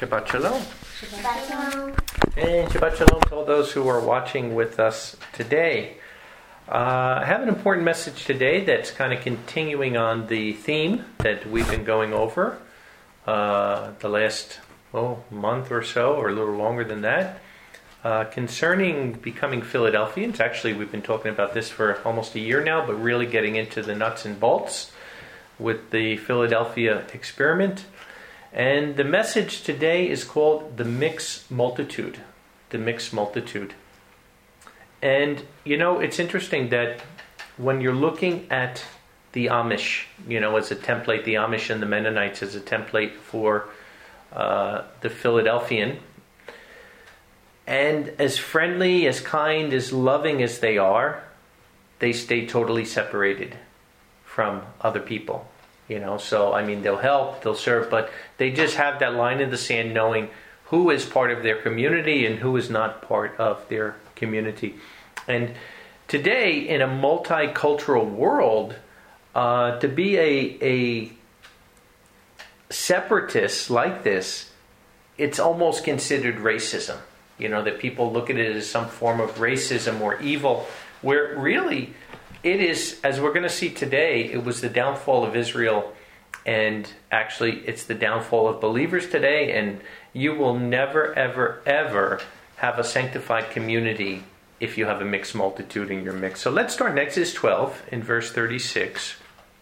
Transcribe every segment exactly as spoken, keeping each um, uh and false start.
Shabbat Shalom. Shabbat Shalom. And Shabbat Shalom to all those who are watching with us today. Uh, I have an important message today that's kind of continuing on the theme that we've been going over uh, the last well, month or so, or a little longer than that, uh, concerning becoming Philadelphians. Actually, we've been talking about this for almost a year now, but really getting into the nuts and bolts with the Philadelphia experiment. And the message today is called The Mixed Multitude. The Mixed Multitude. And, you know, it's interesting that when you're looking at the Amish, you know, as a template, the Amish and the Mennonites as a template for uh, the Philadelphian, and as friendly, as kind, as loving as they are, they stay totally separated from other people. You know, so, I mean, they'll help, they'll serve, but they just have that line in the sand knowing who is part of their community and who is not part of their community. And today, in a multicultural world, uh, to be a, a separatist like this, it's almost considered racism. You know, that people look at it as some form of racism or evil, where really it is, as we're going to see today, it was the downfall of Israel, and actually it's the downfall of believers today, and you will never, ever, ever have a sanctified community if you have a mixed multitude in your mix. So let's start in Exodus twelve in verse thirty-six.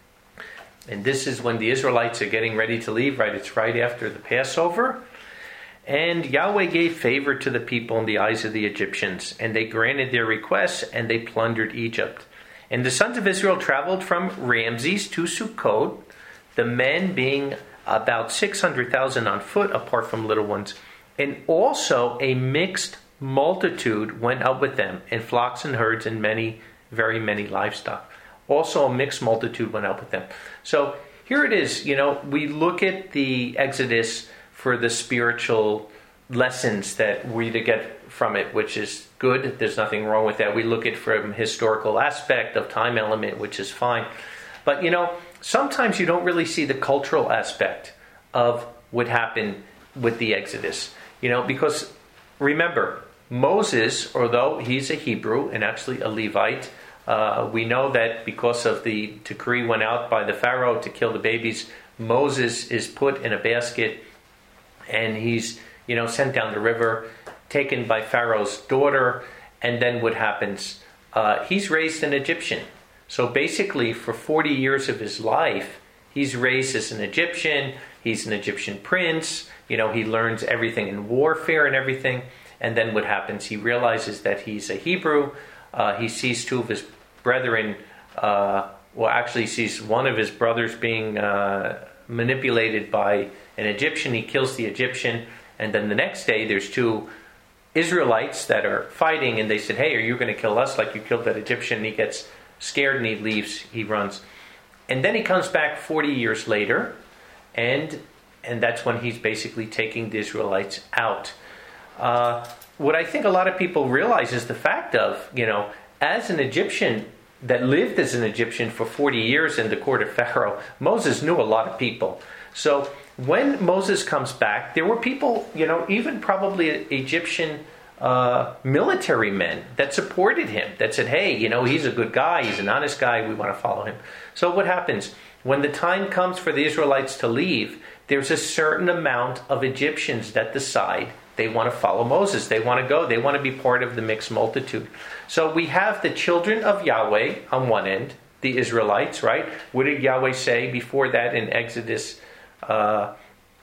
And this is when the Israelites are getting ready to leave, right? It's right after the Passover. And Yahweh gave favor to the people in the eyes of the Egyptians, and they granted their requests, and they plundered Egypt. And the sons of Israel traveled from Ramses to Sukkot, the men being about six hundred thousand on foot, apart from little ones. And also a mixed multitude went up with them, and flocks and herds and many, very many livestock. Also a mixed multitude went up with them. So here it is, you know, we look at the Exodus for the spiritual lessons that we to get from it, which is good. There's nothing wrong with that. We look at it from historical aspect of time element, which is fine. But, you know, sometimes you don't really see the cultural aspect of what happened with the Exodus. You know, because remember, Moses, although he's a Hebrew and actually a Levite, uh, we know that because of the decree went out by the Pharaoh to kill the babies, Moses is put in a basket and he's, you know, sent down the river, taken by Pharaoh's daughter, and then what happens? Uh, he's raised an Egyptian. So basically, for forty years of his life, he's raised as an Egyptian. He's an Egyptian prince. You know, he learns everything in warfare and everything. And then what happens? He realizes that he's a Hebrew. Uh, he sees two of his brethren, uh, well, actually sees one of his brothers being uh, manipulated by an Egyptian. He kills the Egyptian. And then the next day, there's two Israelites that are fighting, and they said, hey, are you going to kill us like you killed that Egyptian? And he gets scared and he leaves, he runs. And then he comes back forty years later, and and that's when he's basically taking the Israelites out. Uh, what I think a lot of people realize is the fact of, you know, as an Egyptian that lived as an Egyptian for forty years in the court of Pharaoh, Moses knew a lot of people. So when Moses comes back, there were people, you know, even probably Egyptian uh, military men that supported him, that said, hey, you know, he's a good guy, he's an honest guy, we want to follow him. So what happens? When the time comes for the Israelites to leave, there's a certain amount of Egyptians that decide they want to follow Moses. They want to go. They want to be part of the mixed multitude. So we have the children of Yahweh on one end, the Israelites, right? What did Yahweh say before that in Exodus Uh,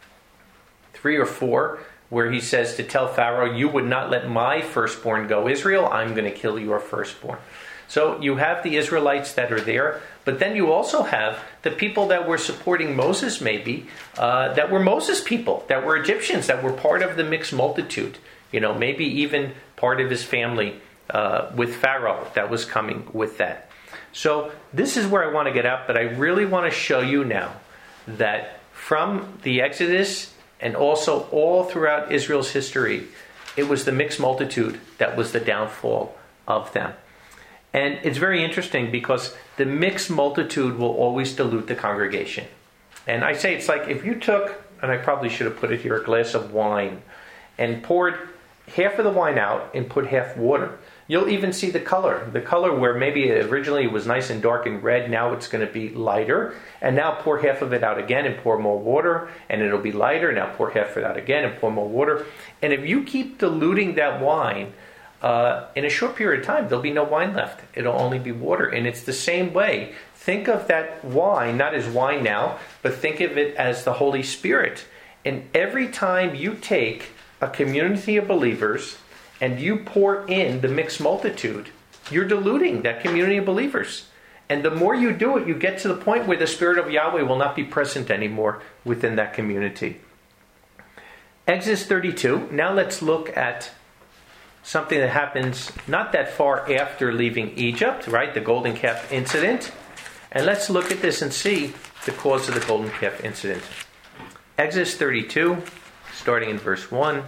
three or four, where he says to tell Pharaoh, you would not let my firstborn go, Israel, I'm going to kill your firstborn. So you have the Israelites that are there, but then you also have the people that were supporting Moses, maybe, uh, that were Moses people, that were Egyptians, that were part of the mixed multitude, you know, maybe even part of his family uh, with Pharaoh that was coming with that. So this is where I want to get at, but I really want to show you now that from the Exodus and also all throughout Israel's history, it was the mixed multitude that was the downfall of them. And it's very interesting because the mixed multitude will always dilute the congregation. And I say it's like if you took and I probably should have put it here, a glass of wine, and poured half of the wine out and put half water. You'll even see the color. The color where maybe originally it was nice and dark and red, now it's going to be lighter. And now pour half of it out again and pour more water, and it'll be lighter. Now pour half of it out again and pour more water. And if you keep diluting that wine, uh, in a short period of time, there'll be no wine left. It'll only be water. And it's the same way. Think of that wine, not as wine now, but think of it as the Holy Spirit. And every time you take a community of believers and you pour in the mixed multitude, you're diluting that community of believers. And the more you do it, you get to the point where the Spirit of Yahweh will not be present anymore within that community. Exodus thirty-two. Now let's look at something that happens not that far after leaving Egypt, right? The golden calf incident. And let's look at this and see the cause of the golden calf incident. Exodus thirty-two, starting in verse one.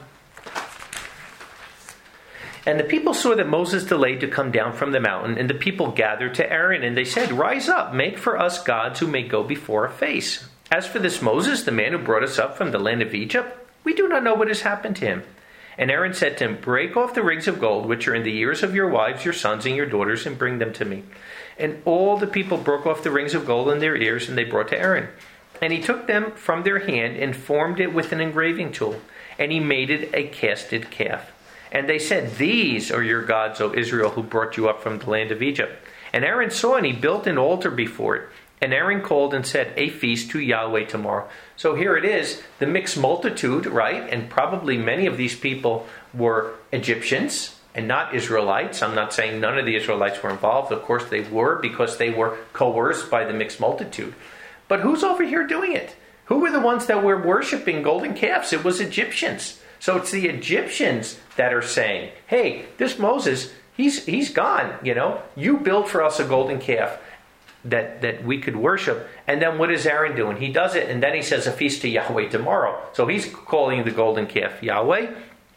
And the people saw that Moses delayed to come down from the mountain, and the people gathered to Aaron, and they said, "Rise up, make for us gods who may go before our face. As for this Moses, the man who brought us up from the land of Egypt, we do not know what has happened to him." And Aaron said to him, "Break off the rings of gold, which are in the ears of your wives, your sons, and your daughters, and bring them to me." And all the people broke off the rings of gold in their ears, and they brought to Aaron. And he took them from their hand and formed it with an engraving tool, and he made it a casted calf. And they said, "These are your gods, O Israel, who brought you up from the land of Egypt." And Aaron saw, and he built an altar before it. And Aaron called and said, "A feast to Yahweh tomorrow." So here it is, the mixed multitude, right? And probably many of these people were Egyptians and not Israelites. I'm not saying none of the Israelites were involved. Of course they were, because they were coerced by the mixed multitude. But who's over here doing it? Who were the ones that were worshiping golden calves? It was Egyptians. So it's the Egyptians that are saying, "Hey, this Moses, he's he's gone, you know. You build for us a golden calf that, that we could worship." And then what is Aaron doing? He does it, and then he says, "A feast to Yahweh tomorrow." So he's calling the golden calf Yahweh.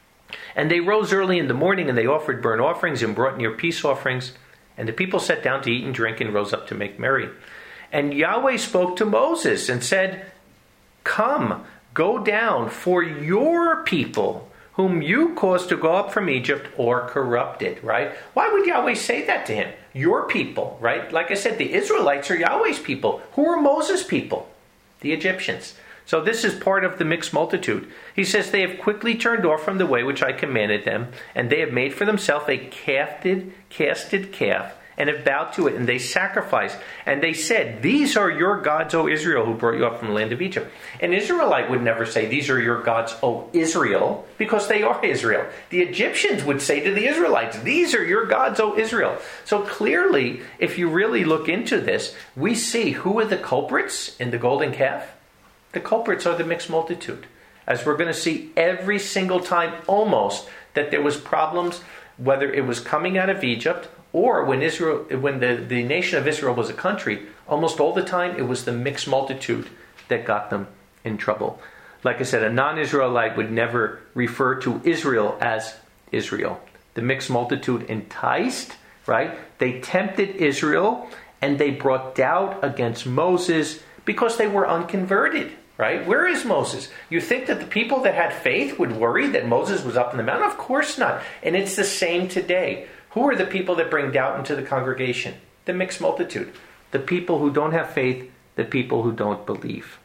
And they rose early in the morning, and they offered burnt offerings and brought near peace offerings. And the people sat down to eat and drink and rose up to make merry. And Yahweh spoke to Moses and said, "Come, go down, for your people, whom you caused to go up from Egypt, or corrupted," right? Why would Yahweh say that to him? Your people, right? Like I said, the Israelites are Yahweh's people. Who are Moses' people? The Egyptians. So this is part of the mixed multitude. He says, "They have quickly turned off from the way which I commanded them, and they have made for themselves a casted, casted calf, and have bowed to it, and they sacrificed. And they said, 'These are your gods, O Israel, who brought you up from the land of Egypt.'" An Israelite would never say, "These are your gods, O Israel," because they are Israel. The Egyptians would say to the Israelites, "These are your gods, O Israel." So clearly, if you really look into this, we see who are the culprits in the golden calf. The culprits are the mixed multitude. As we're going to see every single time almost that there was problems, whether it was coming out of Egypt or when Israel, when the, the nation of Israel was a country, almost all the time it was the mixed multitude that got them in trouble. Like I said, a non-Israelite would never refer to Israel as Israel. The mixed multitude enticed, right? They tempted Israel, and they brought doubt against Moses because they were unconverted, right? Where is Moses? You think that the people that had faith would worry that Moses was up in the mountain? Of course not. And it's the same today. Who are the people that bring doubt into the congregation? The mixed multitude. The people who don't have faith, the people who don't believe.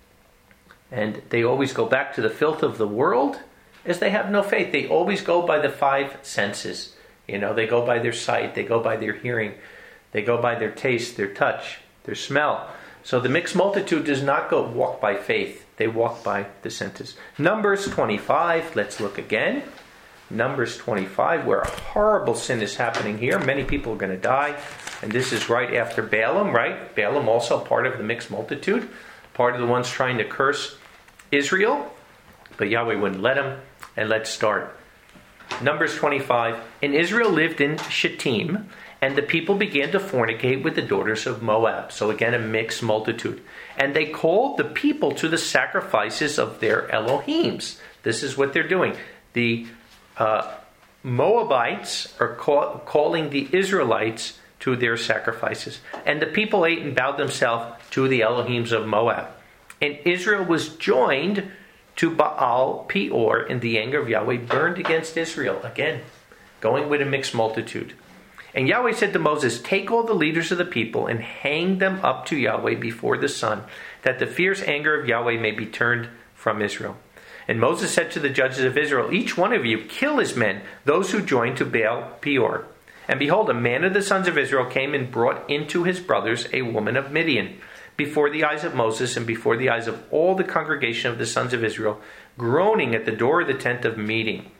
And they always go back to the filth of the world as they have no faith. They always go by the five senses. You know, they go by their sight, they go by their hearing, they go by their taste, their touch, their smell. So the mixed multitude does not go walk by faith. They walk by the senses. Numbers twenty-five, let's look again. Numbers twenty-five, where a horrible sin is happening here. Many people are going to die. And this is right after Balaam, right? Balaam also part of the mixed multitude. Part of the ones trying to curse Israel. But Yahweh wouldn't let him. And let's start. Numbers twenty-five. And Israel lived in Shittim, and the people began to fornicate with the daughters of Moab. So again, a mixed multitude. And they called the people to the sacrifices of their Elohims. This is what they're doing. The Uh, Moabites are call, calling the Israelites to their sacrifices. And the people ate and bowed themselves to the Elohims of Moab. And Israel was joined to Baal Peor, and the anger of Yahweh burned against Israel. Again, going with a mixed multitude. And Yahweh said to Moses, take all the leaders of the people and hang them up to Yahweh before the sun, that the fierce anger of Yahweh may be turned from Israel. And Moses said to the judges of Israel, each one of you kill his men, those who joined to Baal Peor. And behold, a man of the sons of Israel came and brought into his brothers a woman of Midian, before the eyes of Moses and before the eyes of all the congregation of the sons of Israel, groaning at the door of the tent of meeting.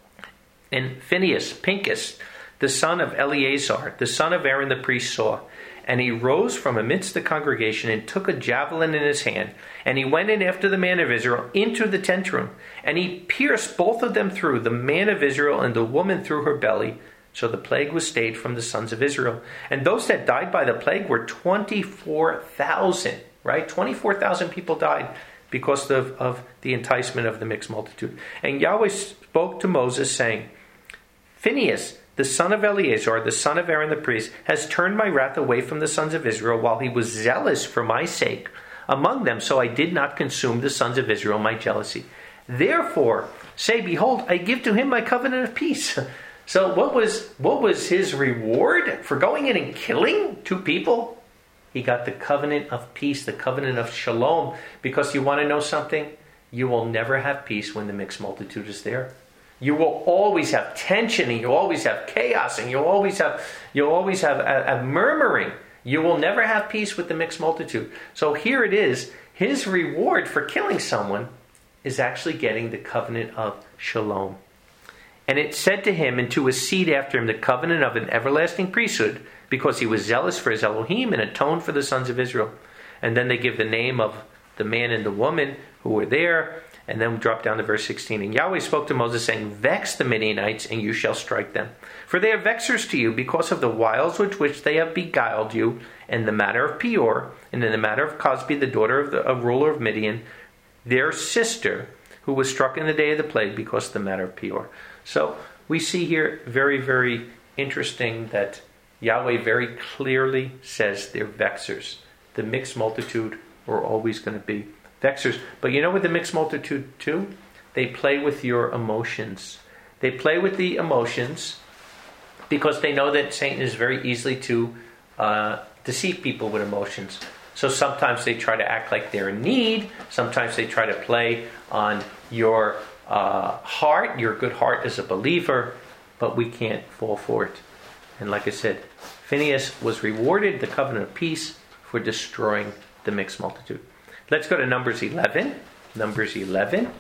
And Phinehas, Pinchas, the son of Eleazar, the son of Aaron the priest, saw. And he rose from amidst the congregation and took a javelin in his hand. And he went in after the man of Israel into the tent room. And he pierced both of them through, the man of Israel and the woman through her belly. So the plague was stayed from the sons of Israel. And those that died by the plague were twenty-four thousand, right? twenty-four thousand people died because of, of the enticement of the mixed multitude. And Yahweh spoke to Moses, saying, Phinehas, the son of Eleazar, the son of Aaron the priest, has turned my wrath away from the sons of Israel while he was zealous for my sake among them, so I did not consume the sons of Israel my jealousy. Therefore, say, behold, I give to him my covenant of peace. So what was what was his reward for going in and killing two people? He got the covenant of peace, the covenant of shalom. Because you want to know something? You will never have peace when the mixed multitude is there. You will always have tension, and you'll always have chaos, and you'll always have you'll always have a, a murmuring. You will never have peace with the mixed multitude. So here it is. His reward for killing someone is actually getting the covenant of shalom. And it said to him and to his seed after him the covenant of an everlasting priesthood, because he was zealous for his Elohim and atoned for the sons of Israel. And then they give the name of the man and the woman who were there. And then we drop down to verse sixteen. And Yahweh spoke to Moses, saying, vex the Midianites, and you shall strike them. For they are vexers to you, because of the wiles with which they have beguiled you, in the matter of Peor, and in the matter of Cosbi, the daughter of the of ruler of Midian, their sister, who was struck in the day of the plague, because of the matter of Peor. So we see here very, very interesting that Yahweh very clearly says they're vexers. The mixed multitude are always going to be vexers. But you know what the mixed multitude do? They play with your emotions. They play with the emotions because they know that Satan is very easily to uh, deceive people with emotions. So sometimes they try to act like they're in need. Sometimes they try to play on your uh, heart, your good heart as a believer. But we can't fall for it. And like I said, Phinehas was rewarded the covenant of peace for destroying the mixed multitude. Let's go to Numbers eleven. Numbers eleven.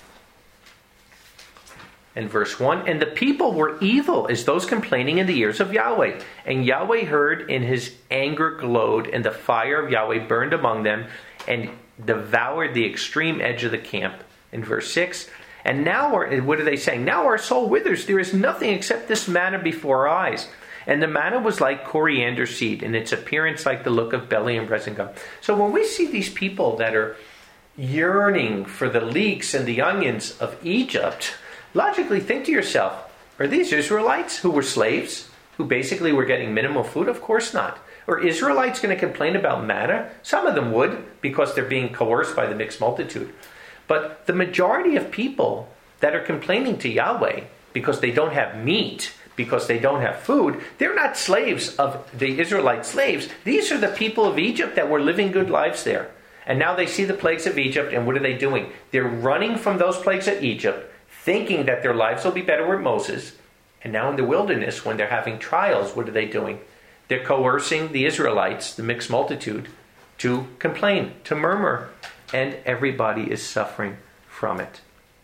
And verse one. And the people were evil as those complaining in the ears of Yahweh. And Yahweh heard, and his anger glowed, and the fire of Yahweh burned among them, and devoured the extreme edge of the camp. In verse six. And now, our, what are they saying? Now our soul withers. There is nothing except this manna before our eyes. And the manna was like coriander seed, and its appearance like the look of belly and resin gum. So when we see these people that are yearning for the leeks and the onions of Egypt, logically think to yourself, are these Israelites who were slaves, who basically were getting minimal food? Of course not. Are Israelites going to complain about manna? Some of them would, because they're being coerced by the mixed multitude. But the majority of people that are complaining to Yahweh because they don't have meat, because they don't have food, they're not slaves of the Israelite slaves. These are the people of Egypt that were living good lives there. And now they see the plagues of Egypt, and what are they doing? They're running from those plagues of Egypt, thinking that their lives will be better with Moses. And now in the wilderness, when they're having trials, what are they doing? They're coercing the Israelites, the mixed multitude, to complain, to murmur. And everybody is suffering from it.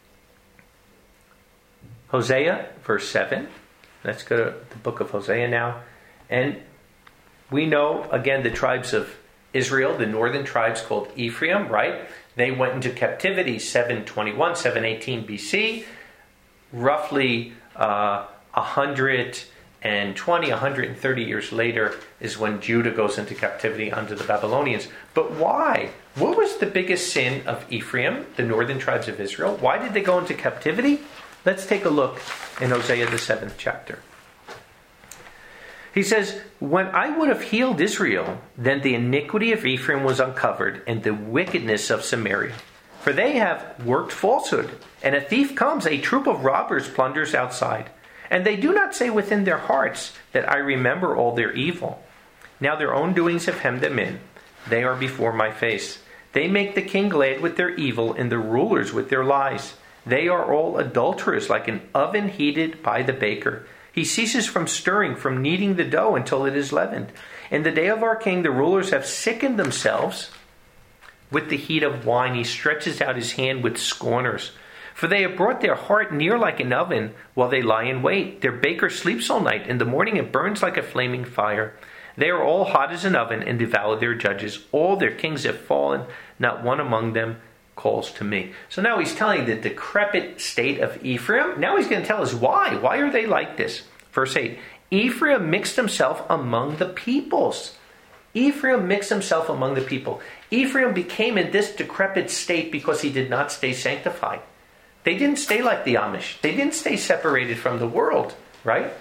Hosea, verse seven. Let's go to the book of Hosea now. And we know, again, the tribes of Israel, the northern tribes called Ephraim, right? They went into captivity seven twenty-one, seven eighteen B C. Roughly uh, one hundred twenty, one hundred thirty years later is when Judah goes into captivity under the Babylonians. But why? What was the biggest sin of Ephraim, the northern tribes of Israel? Why did they go into captivity? Let's take a look in Hosea, the seventh chapter. He says, when I would have healed Israel, then the iniquity of Ephraim was uncovered, and the wickedness of Samaria. For they have worked falsehood, and a thief comes, a troop of robbers plunders outside. And they do not say within their hearts that I remember all their evil. Now their own doings have hemmed them in. They are before my face. They make the king glad with their evil, and the rulers with their lies. They are all adulterers, like an oven heated by the baker. He ceases from stirring, from kneading the dough until it is leavened. In the day of our king, the rulers have sickened themselves with the heat of wine. He stretches out his hand with scorners. For they have brought their heart near like an oven while they lie in wait. Their baker sleeps all night. In the morning it burns like a flaming fire. They are all hot as an oven and devour their judges. All their kings have fallen. Not one among them calls to me. So now he's telling the decrepit state of Ephraim. Now he's going to tell us why. Why are they like this? Verse eight. Ephraim mixed himself among the peoples. Ephraim mixed himself among the people. Ephraim became in this decrepit state because he did not stay sanctified. They didn't stay like the Amish. They didn't stay separated from the world, right?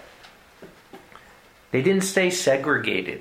They didn't stay segregated.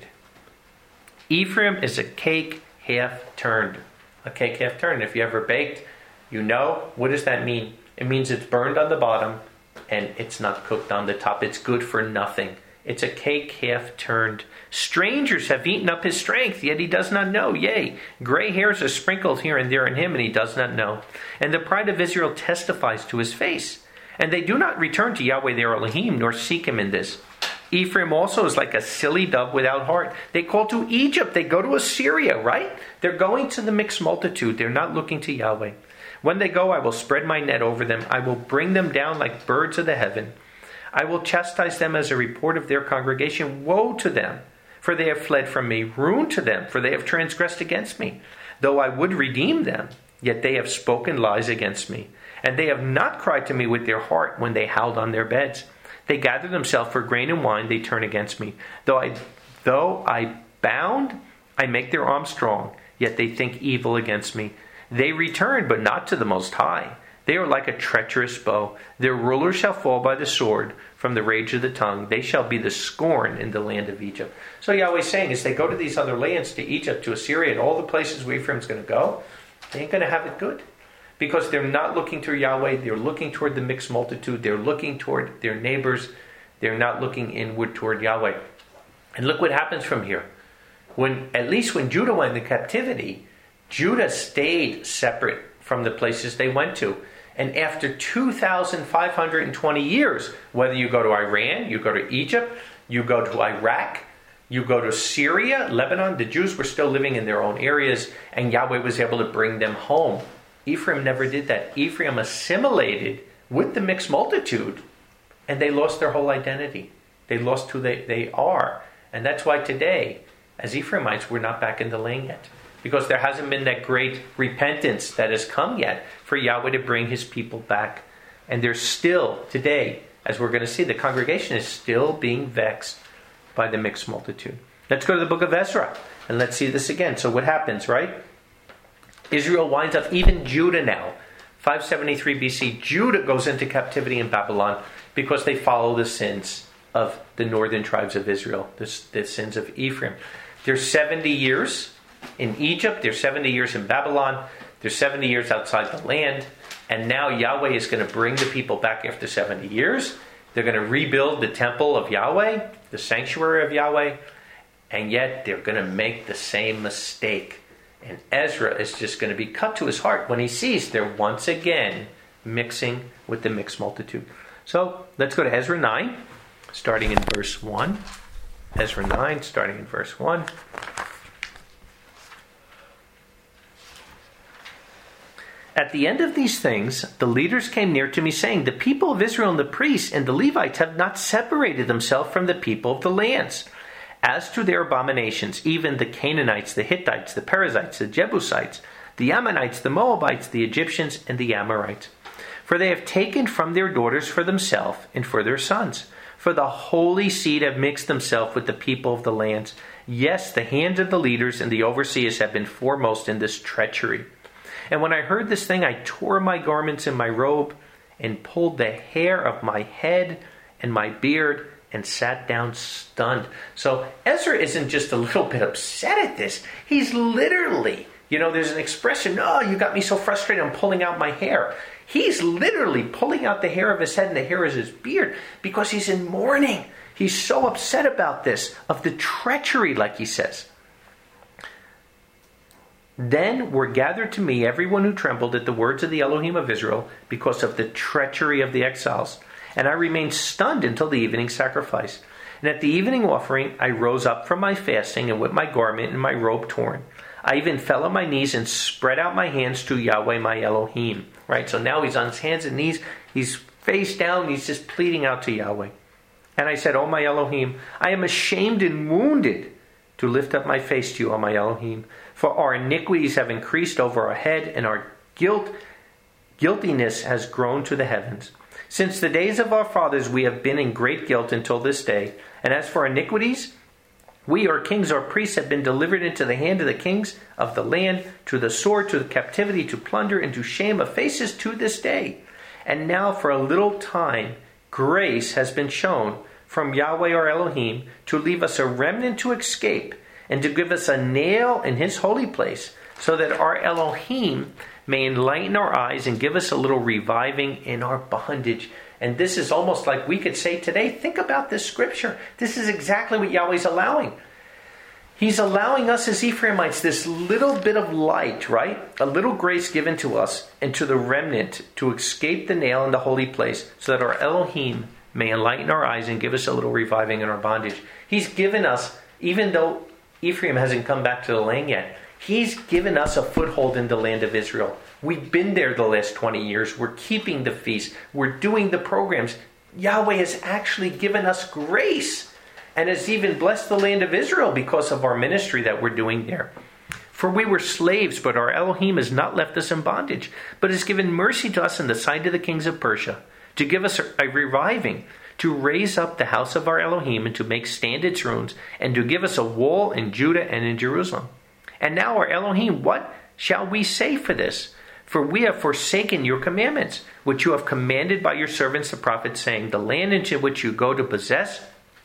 Ephraim is a cake half turned. A cake half turned. If you ever baked, you know. What does that mean? It means it's burned on the bottom and it's not cooked on the top. It's good for nothing. It's a cake half turned. Strangers have eaten up his strength, yet he does not know. Yea, gray hairs are sprinkled here and there in him, and he does not know. And the pride of Israel testifies to his face. And they do not return to Yahweh their Elohim, nor seek him in this. Ephraim also is like a silly dove without heart. They call to Egypt. They go to Assyria, right? They're going to the mixed multitude. They're not looking to Yahweh. When they go, I will spread my net over them. I will bring them down like birds of the heaven. I will chastise them as a report of their congregation. Woe to them, for they have fled from me. Ruin to them, for they have transgressed against me. Though I would redeem them, yet they have spoken lies against me. And they have not cried to me with their heart when they howled on their beds. They gather themselves for grain and wine, they turn against me. Though I, though I bound, I make their arms strong, yet they think evil against me. They return, but not to the Most High. They are like a treacherous bow. Their rulers shall fall by the sword from the rage of the tongue. They shall be the scorn in the land of Egypt. So Yahweh's saying, as they go to these other lands, to Egypt, to Assyria, and all the places where Ephraim's going to go, they ain't going to have it good. Because they're not looking to Yahweh. They're looking toward the mixed multitude. They're looking toward their neighbors. They're not looking inward toward Yahweh. And look what happens from here. When, at least when Judah went into captivity, Judah stayed separate from the places they went to. And after two thousand five hundred twenty years, whether you go to Iran, you go to Egypt, you go to Iraq, you go to Syria, Lebanon, the Jews were still living in their own areas, and Yahweh was able to bring them home. Ephraim never did that. Ephraim assimilated with the mixed multitude, and they lost their whole identity. They lost who they, they are. And that's why today, as Ephraimites, we're not back in the land yet. Because there hasn't been that great repentance that has come yet for Yahweh to bring his people back. And there's still, today, as we're going to see, the congregation is still being vexed by the mixed multitude. Let's go to the book of Ezra, and let's see this again. So what happens, right? Israel winds up, even Judah now, five seventy-three B C, Judah goes into captivity in Babylon because they follow the sins of the northern tribes of Israel, the, the sins of Ephraim. There's seventy years in Egypt, there's seventy years in Babylon, there's seventy years outside the land, and now Yahweh is going to bring the people back after seventy years. They're going to rebuild the temple of Yahweh, the sanctuary of Yahweh, and yet they're going to make the same mistake. And Ezra is just going to be cut to his heart when he sees they're once again mixing with the mixed multitude. So let's go to Ezra nine, starting in verse one. Ezra nine, starting in verse one. At the end of these things, the leaders came near to me, saying, the people of Israel and the priests and the Levites have not separated themselves from the people of the lands. As to their abominations, even the Canaanites, the Hittites, the Perizzites, the Jebusites, the Ammonites, the Moabites, the Egyptians, and the Amorites. For they have taken from their daughters for themselves and for their sons. For the holy seed have mixed themselves with the people of the lands. Yes, the hands of the leaders and the overseers have been foremost in this treachery. And when I heard this thing, I tore my garments and my robe, and pulled the hair of my head and my beard, and sat down stunned. So Ezra isn't just a little bit upset at this. He's literally, you know, there's an expression, oh, you got me so frustrated, I'm pulling out my hair. He's literally pulling out the hair of his head and the hair of his beard because he's in mourning. He's so upset about this, of the treachery, like he says. Then were gathered to me everyone who trembled at the words of the Elohim of Israel because of the treachery of the exiles. And I remained stunned until the evening sacrifice. And at the evening offering, I rose up from my fasting and with my garment and my robe torn. I even fell on my knees and spread out my hands to Yahweh my Elohim. Right, so now he's on his hands and knees. He's face down. He's just pleading out to Yahweh. And I said, O my Elohim, I am ashamed and wounded to lift up my face to you, O my Elohim. For our iniquities have increased over our head, and our guilt, guiltiness has grown to the heavens. Since the days of our fathers we have been in great guilt until this day. And as for iniquities, we, our kings, our priests, have been delivered into the hand of the kings of the land, to the sword, to the captivity, to plunder, and to shame of faces to this day. And now for a little time grace has been shown from Yahweh our Elohim to leave us a remnant to escape, and to give us a nail in his holy place, so that our Elohim may enlighten our eyes and give us a little reviving in our bondage. And this is almost like we could say today, think about this scripture. This is exactly what Yahweh's allowing. He's allowing us as Ephraimites this little bit of light, right? A little grace given to us and to the remnant to escape the nail in the holy place, so that our Elohim may enlighten our eyes and give us a little reviving in our bondage. He's given us, even though Ephraim hasn't come back to the land yet, he's given us a foothold in the land of Israel. We've been there the last twenty years. We're keeping the feast. We're doing the programs. Yahweh has actually given us grace and has even blessed the land of Israel because of our ministry that we're doing there. For we were slaves, but our Elohim has not left us in bondage, but has given mercy to us in the sight of the kings of Persia, to give us a reviving, to raise up the house of our Elohim and to make stand its ruins, and to give us a wall in Judah and in Jerusalem. And now our Elohim, what shall we say for this? For we have forsaken your commandments, which you have commanded by your servants the prophets, saying, the land into which you go to possess,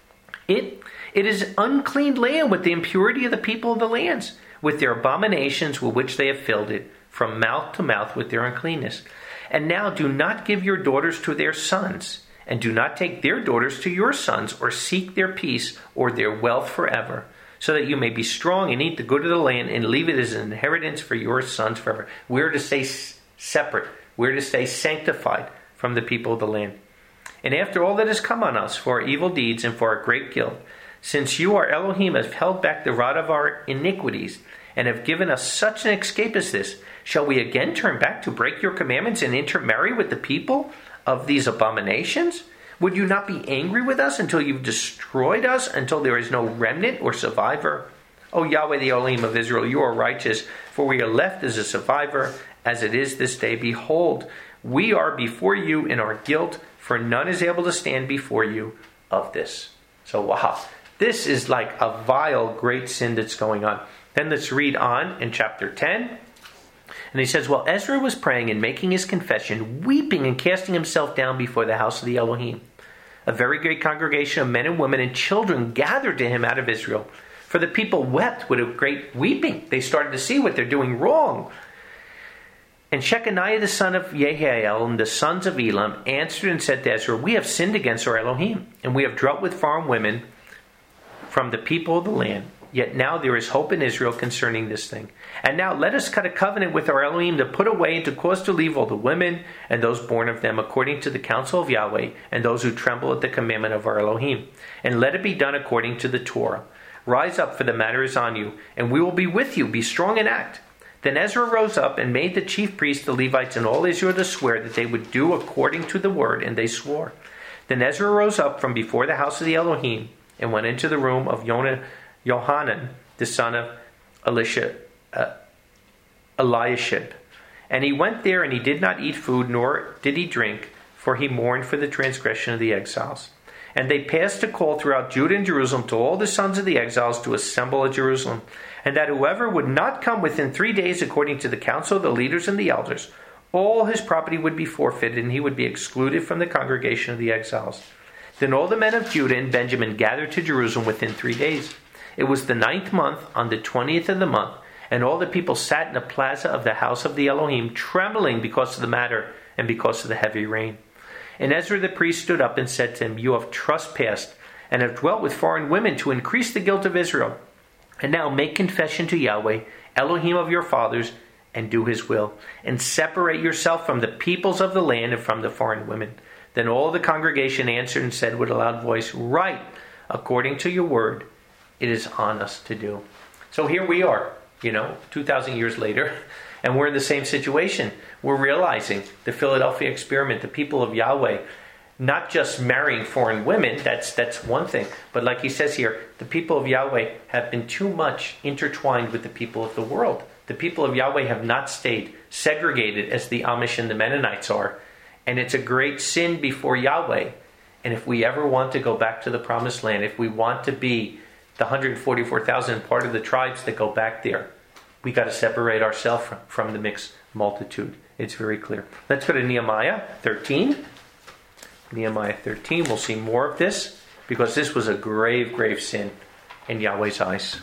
it, it is unclean land with the impurity of the people of the lands, with their abominations with which they have filled it, from mouth to mouth with their uncleanness. And now do not give your daughters to their sons, and do not take their daughters to your sons, or seek their peace or their wealth forever, so that you may be strong and eat the good of the land and leave it as an inheritance for your sons forever. We're to stay separate. We're to stay sanctified from the people of the land. And after all that has come on us for our evil deeds and for our great guilt, since you, our Elohim, have held back the rod of our iniquities and have given us such an escape as this, shall we again turn back to break your commandments and intermarry with the people of these abominations? Would you not be angry with us until you've destroyed us, until there is no remnant or survivor? O Yahweh, the Elohim of Israel, you are righteous, for we are left as a survivor, as it is this day. Behold, we are before you in our guilt, for none is able to stand before you of this. So, wow, this is like a vile, great sin that's going on. Then let's read on in chapter ten. And he says, well, Ezra was praying and making his confession, weeping and casting himself down before the house of the Elohim. A very great congregation of men and women and children gathered to him out of Israel. For the people wept with a great weeping. They started to see what they're doing wrong. And Shechaniah the son of Jehiel and the sons of Elam answered and said to Ezra, we have sinned against our Elohim, and we have dwelt with foreign women from the people of the land. Yet now there is hope in Israel concerning this thing. And now let us cut a covenant with our Elohim to put away and to cause to leave all the women and those born of them according to the counsel of Yahweh, and those who tremble at the commandment of our Elohim. And let it be done according to the Torah. Rise up, for the matter is on you, and we will be with you. Be strong and act. Then Ezra rose up and made the chief priests, the Levites, and all Israel to swear that they would do according to the word, and they swore. Then Ezra rose up from before the house of the Elohim and went into the room of Yonah, Yohanan, the son of Elisha, uh, Eliashib. And he went there, and he did not eat food, nor did he drink, for he mourned for the transgression of the exiles. And they passed a call throughout Judah and Jerusalem to all the sons of the exiles to assemble at Jerusalem, and that whoever would not come within three days according to the counsel of the leaders and the elders, all his property would be forfeited, and he would be excluded from the congregation of the exiles. Then all the men of Judah and Benjamin gathered to Jerusalem within three days. It was the ninth month, on the twentieth of the month, and all the people sat in the plaza of the house of the Elohim, trembling because of the matter and because of the heavy rain. And Ezra the priest stood up and said to him, "You have trespassed and have dwelt with foreign women to increase the guilt of Israel. And now make confession to Yahweh, Elohim of your fathers, and do his will, and separate yourself from the peoples of the land and from the foreign women." Then all the congregation answered and said with a loud voice, "Right, according to your word, it is on us to do." So here we are, you know, two thousand years later, and we're in the same situation. We're realizing the Philadelphia experiment, the people of Yahweh, not just marrying foreign women, that's that's one thing. But like he says here, the people of Yahweh have been too much intertwined with the people of the world. The people of Yahweh have not stayed segregated as the Amish and the Mennonites are. And it's a great sin before Yahweh. And if we ever want to go back to the promised land, if we want to be the one hundred forty-four thousand part of the tribes that go back there, we got to separate ourselves from, from the mixed multitude. It's very clear. Let's go to Nehemiah thirteen. Nehemiah thirteen, we'll see more of this, because this was a grave, grave sin in Yahweh's eyes.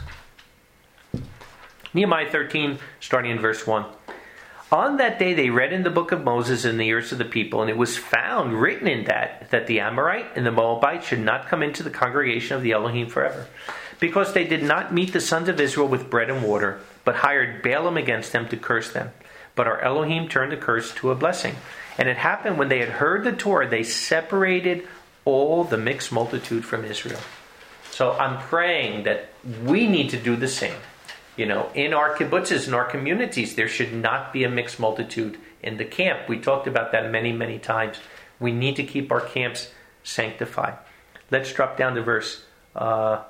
Nehemiah thirteen, starting in verse one. On that day they read in the book of Moses in the ears of the people, and it was found written in that, that the Amorite and the Moabite should not come into the congregation of the Elohim forever, because they did not meet the sons of Israel with bread and water, but hired Balaam against them to curse them. But our Elohim turned the curse to a blessing. And it happened when they had heard the Torah, they separated all the mixed multitude from Israel. So I'm praying that we need to do the same. You know, in our kibbutzes, in our communities, there should not be a mixed multitude in the camp. We talked about that many, many times. We need to keep our camps sanctified. Let's drop down to verse uh,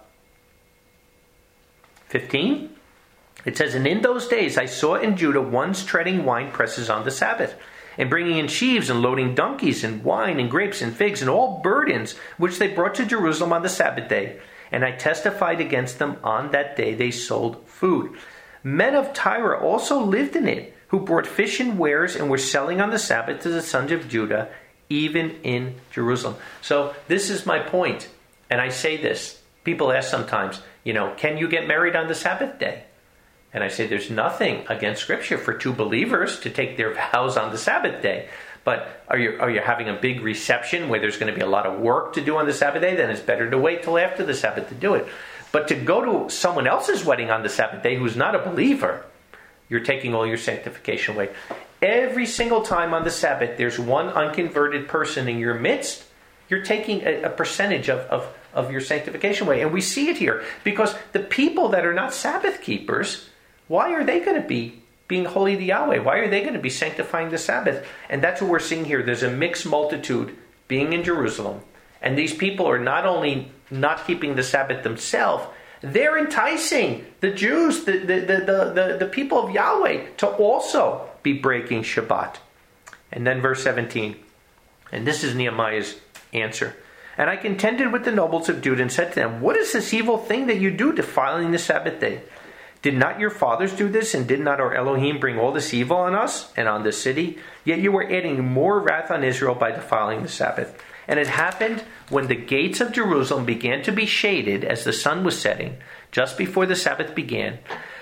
fifteen. It says, "And in those days I saw in Judah ones treading wine presses on the Sabbath, and bringing in sheaves and loading donkeys and wine and grapes and figs and all burdens which they brought to Jerusalem on the Sabbath day. And I testified against them on that day they sold food. Men of Tyre also lived in it, who brought fish and wares and were selling on the Sabbath to the sons of Judah, even in Jerusalem." So this is my point. And I say this. People ask sometimes, you know, can you get married on the Sabbath day? And I say there's nothing against Scripture for two believers to take their vows on the Sabbath day. But are you are you having a big reception where there's going to be a lot of work to do on the Sabbath day? Then it's better to wait till after the Sabbath to do it. But to go to someone else's wedding on the Sabbath day who's not a believer, you're taking all your sanctification away. Every single time on the Sabbath there's one unconverted person in your midst, you're taking a, a percentage of, of, of your sanctification away. And we see it here because the people that are not Sabbath keepers, why are they going to be being holy to Yahweh? Why are they going to be sanctifying the Sabbath? And that's what we're seeing here. There's a mixed multitude being in Jerusalem. And these people are not only not keeping the Sabbath themselves, they're enticing the Jews, the, the, the, the, the, the people of Yahweh, to also be breaking Shabbat. And then verse seventeen. And this is Nehemiah's answer. "And I contended with the nobles of Judah and said to them, what is this evil thing that you do, defiling the Sabbath day? Did not your fathers do this, and did not our Elohim bring all this evil on us and on this city? Yet you were adding more wrath on Israel by defiling the Sabbath. And it happened when the gates of Jerusalem began to be shaded as the sun was setting, just before the Sabbath began,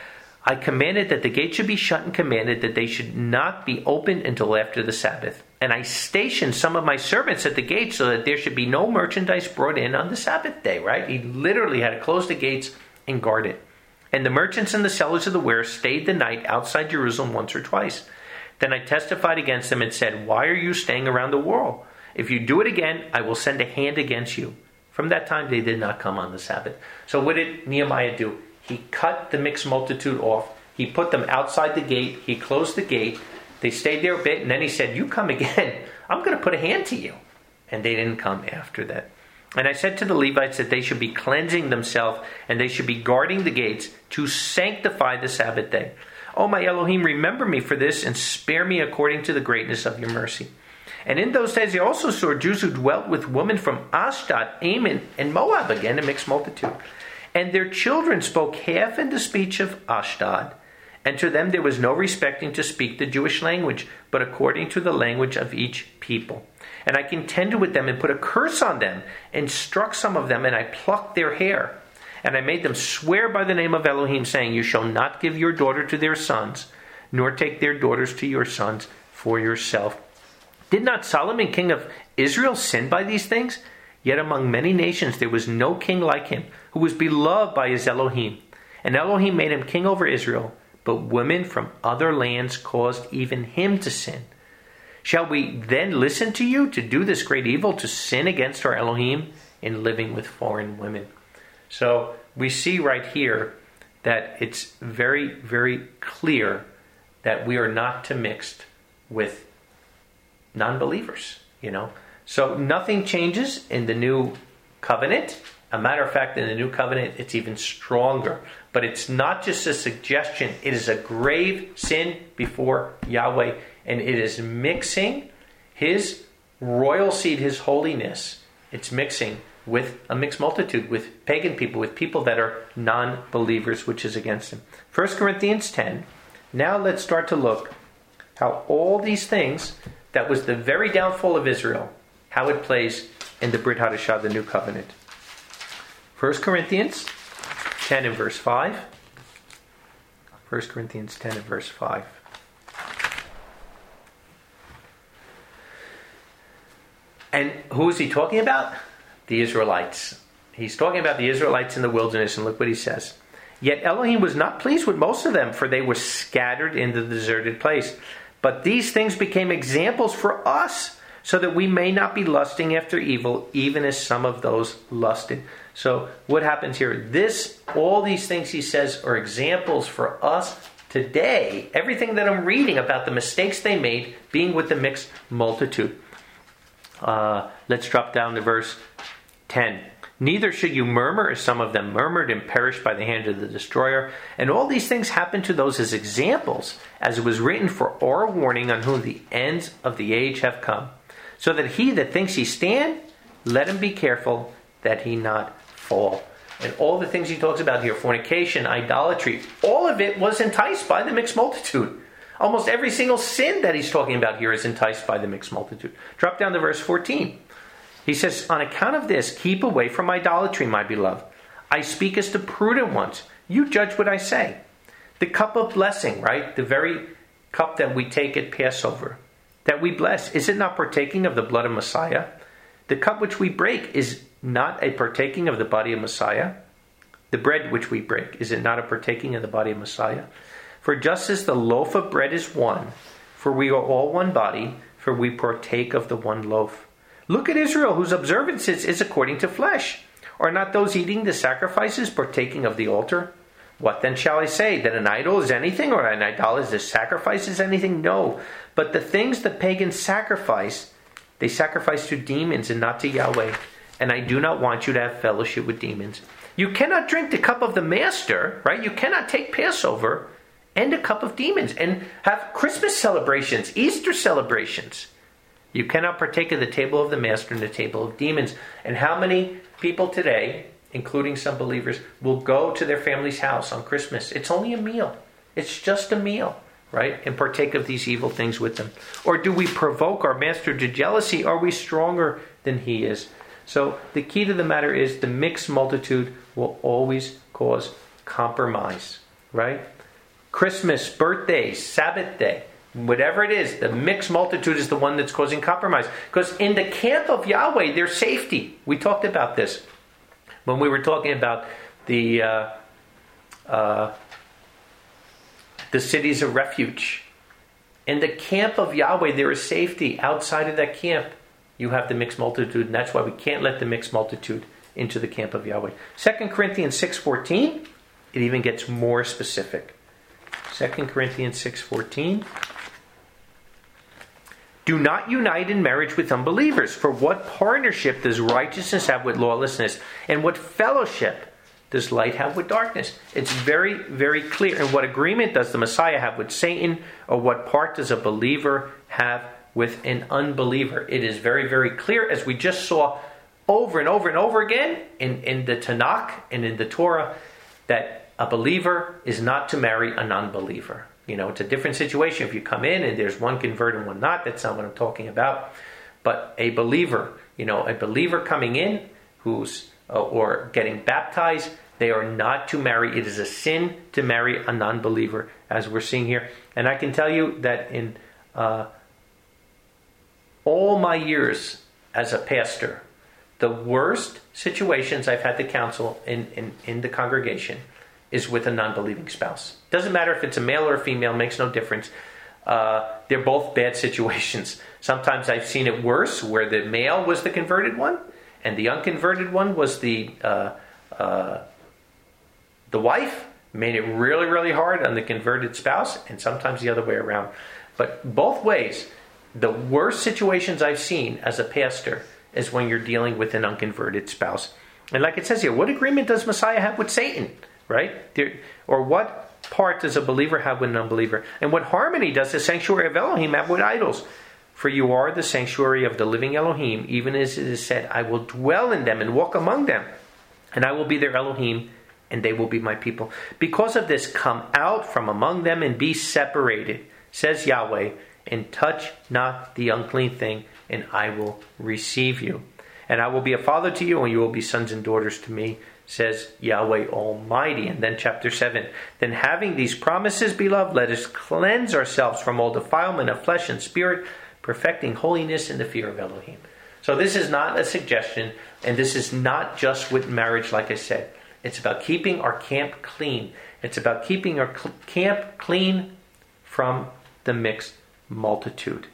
I commanded that the gates should be shut and commanded that they should not be opened until after the Sabbath. And I stationed some of my servants at the gates so that there should be no merchandise brought in on the Sabbath day," right? He literally had to close the gates and guard it. "And the merchants and the sellers of the wares stayed the night outside Jerusalem once or twice. Then I testified against them and said, why are you staying around the wall? If you do it again, I will send a hand against you." From that time, they did not come on the Sabbath. So what did Nehemiah do? He cut the mixed multitude off. He put them outside the gate. He closed the gate. They stayed there a bit, and then he said, you come again, I'm going to put a hand to you. And they didn't come after that. "And I said to the Levites that they should be cleansing themselves, and they should be guarding the gates to sanctify the Sabbath day. O my Elohim, remember me for this, and spare me according to the greatness of your mercy." And in those days I also saw Jews who dwelt with women from Ashdod, Ammon, and Moab, again a mixed multitude. And their children spoke half in the speech of Ashdod, and to them there was no respecting to speak the Jewish language, but according to the language of each people. And I contended with them and put a curse on them and struck some of them, and I plucked their hair. And I made them swear by the name of Elohim, saying, you shall not give your daughter to their sons, nor take their daughters to your sons for yourself. Did not Solomon, king of Israel, sin by these things? Yet among many nations there was no king like him, who was beloved by his Elohim. And Elohim made him king over Israel, but women from other lands caused even him to sin. Shall we then listen to you to do this great evil, to sin against our Elohim in living with foreign women? So we see right here that it's very, very clear that we are not to mix with non-believers, you know. So nothing changes in the new covenant. A matter of fact, in the new covenant, it's even stronger. But it's not just a suggestion. It is a grave sin before Yahweh. And it is mixing his royal seed, his holiness. It's mixing with a mixed multitude, with pagan people, with people that are non-believers, which is against him. First Corinthians ten. Now let's start to look how all these things, that was the very downfall of Israel, how it plays in the Brit Hadashah, the new covenant. First Corinthians ten and verse five. First Corinthians ten and verse five. And who is he talking about? The Israelites. He's talking about the Israelites in the wilderness, and look what he says. Yet Elohim was not pleased with most of them, for they were scattered in the deserted place. But these things became examples for us, so that we may not be lusting after evil, even as some of those lusted. So what happens here? This, all these things he says are examples for us today. Everything that I'm reading about the mistakes they made, being with the mixed multitude. Uh, let's drop down to verse ten. Neither should you murmur, as some of them murmured and perished by the hand of the destroyer. And all these things happened to those as examples, as it was written for our warning, on whom the ends of the age have come. So that he that thinks he stand, let him be careful that he not fall. And all the things he talks about here, fornication, idolatry, all of it was enticed by the mixed multitude. Almost every single sin that he's talking about here is enticed by the mixed multitude. Drop down to verse fourteen. He says, on account of this, keep away from idolatry, my beloved. I speak as to prudent ones. You judge what I say. The cup of blessing, right? The very cup that we take at Passover, that we bless, is it not partaking of the blood of Messiah? The cup which we break is not a partaking of the body of Messiah. The bread which we break, is it not a partaking of the body of Messiah? For just as the loaf of bread is one, for we are all one body, for we partake of the one loaf. Look at Israel, whose observances is according to flesh. Are not those eating the sacrifices partaking of the altar? What then shall I say? That an idol is anything, or an idolatrous sacrifice is anything? No. But the things the pagans sacrifice, they sacrifice to demons and not to Yahweh. And I do not want you to have fellowship with demons. You cannot drink the cup of the master, right? You cannot take Passover and a cup of demons and have Christmas celebrations, Easter celebrations. You cannot partake of the table of the master and the table of demons. And how many people today, including some believers, will go to their family's house on Christmas? It's only a meal. It's just a meal, right? And partake of these evil things with them. Or do we provoke our master to jealousy? Are we stronger than he is? So the key to the matter is the mixed multitude will always cause compromise, right? Christmas, birthdays, Sabbath day, whatever it is, the mixed multitude is the one that's causing compromise. Because in the camp of Yahweh, there's safety. We talked about this when we were talking about the uh, uh, the cities of refuge. In the camp of Yahweh, there is safety. Outside of that camp, you have the mixed multitude, and that's why we can't let the mixed multitude into the camp of Yahweh. Second Corinthians six fourteen, it even gets more specific. Second Corinthians six fourteen. Do not unite in marriage with unbelievers, for what partnership does righteousness have with lawlessness? And what fellowship does light have with darkness? It's very, very clear. And what agreement does the Messiah have with Satan? Or what part does a believer have with an unbeliever? It is very, very clear, as we just saw over and over and over again in, in the Tanakh and in the Torah, that a believer is not to marry a non-believer. You know, it's a different situation if you come in and there's one convert and one not. That's not what I'm talking about. But a believer, you know, a believer coming in who's uh, or getting baptized, they are not to marry. It is a sin to marry a non-believer, as we're seeing here. And I can tell you that in uh, all my years as a pastor, the worst situations I've had to counsel in, in, in the congregation is with a non-believing spouse. Doesn't matter if it's a male or a female, makes no difference. Uh, they're both bad situations. Sometimes I've seen it worse, where the male was the converted one, and the unconverted one was the uh, uh, the wife. Made it really, really hard on the converted spouse, and sometimes the other way around. But both ways, the worst situations I've seen as a pastor is when you're dealing with an unconverted spouse. And like it says here, what agreement does Messiah have with Satan, right? There, or what part does a believer have with an unbeliever? And what harmony does the sanctuary of Elohim have with idols? For you are the sanctuary of the living Elohim, even as it is said, I will dwell in them and walk among them, and I will be their Elohim, and they will be my people. Because of this, come out from among them and be separated, says Yahweh, and touch not the unclean thing, and I will receive you. And I will be a father to you, and you will be sons and daughters to me, says Yahweh Almighty. And then chapter seven. Then having these promises, beloved, let us cleanse ourselves from all defilement of flesh and spirit, perfecting holiness in the fear of Elohim. So this is not a suggestion, and this is not just with marriage, like I said. It's about keeping our camp clean. It's about keeping our cl- camp clean from the mixed multitude.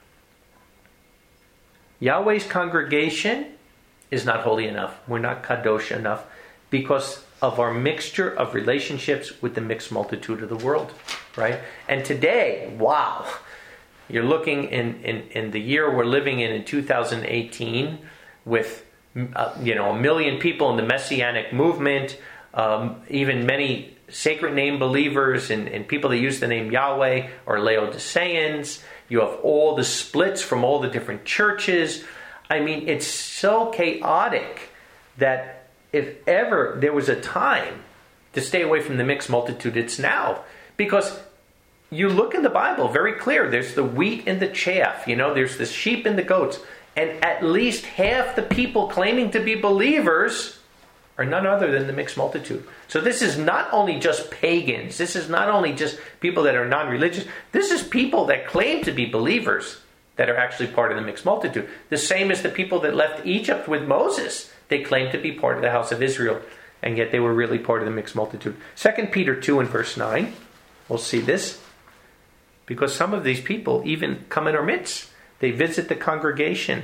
Yahweh's congregation is not holy enough. We're not kadosh enough because of our mixture of relationships with the mixed multitude of the world, right? And today, wow, you're looking in, in, in the year we're living in, in two thousand eighteen, with uh, you know a million people in the Messianic movement, um, even many sacred name believers and, and people that use the name Yahweh or Laodiceans. You have all the splits from all the different churches. I mean, it's so chaotic that if ever there was a time to stay away from the mixed multitude, it's now. Because you look in the Bible, very clear, there's the wheat and the chaff. You know, there's the sheep and the goats. And at least half the people claiming to be believers are none other than the mixed multitude. So this is not only just pagans. This is not only just people that are non-religious. This is people that claim to be believers that are actually part of the mixed multitude. The same as the people that left Egypt with Moses. They claimed to be part of the house of Israel, and yet they were really part of the mixed multitude. Second Peter two and verse nine. We'll see this. Because some of these people even come in our midst. They visit the congregation.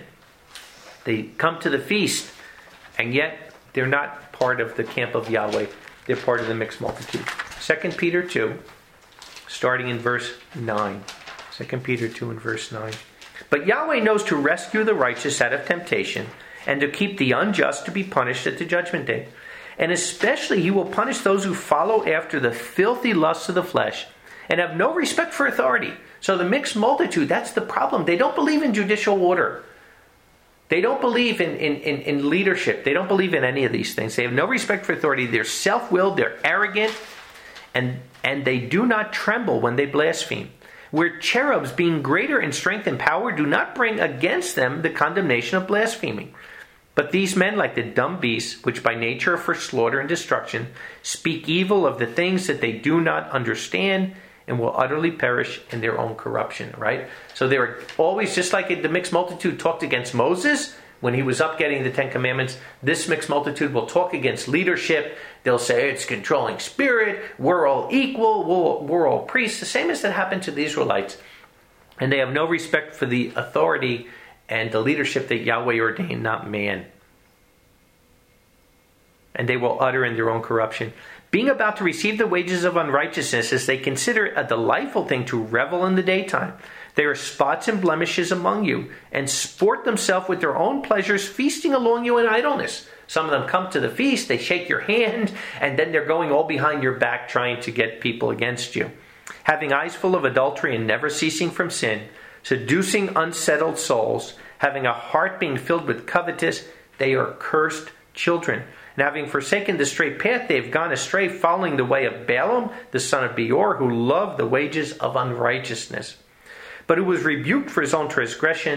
They come to the feast, and yet they're not part of the camp of Yahweh. They're part of the mixed multitude. Second Peter two, starting in verse nine. Second Peter two and verse nine. But Yahweh knows to rescue the righteous out of temptation, and to keep the unjust to be punished at the judgment day. And especially he will punish those who follow after the filthy lusts of the flesh, and have no respect for authority. So the mixed multitude, that's the problem. They don't believe in judicial order. They don't believe in, in, in, in leadership. They don't believe in any of these things. They have no respect for authority. They're self-willed. They're arrogant. And, and they do not tremble when they blaspheme. Where cherubs, being greater in strength and power, do not bring against them the condemnation of blaspheming. But these men, like the dumb beasts, which by nature are for slaughter and destruction, speak evil of the things that they do not understand, and will utterly perish in their own corruption, right? So they were always, just like the mixed multitude talked against Moses when he was up getting the Ten Commandments, this mixed multitude will talk against leadership. They'll say it's controlling spirit, we're all equal, we're, we're all priests, the same as that happened to the Israelites. And they have no respect for the authority and the leadership that Yahweh ordained, not man. And they will utter in their own corruption, being about to receive the wages of unrighteousness, as they consider it a delightful thing to revel in the daytime. They are spots and blemishes among you, and sport themselves with their own pleasures, feasting along you in idleness. Some of them come to the feast, they shake your hand, and then they're going all behind your back trying to get people against you. Having eyes full of adultery and never ceasing from sin, seducing unsettled souls, having a heart being filled with covetous, they are cursed children. And having forsaken the straight path, they have gone astray, following the way of Balaam, the son of Beor, who loved the wages of unrighteousness, but who was rebuked for his own transgression.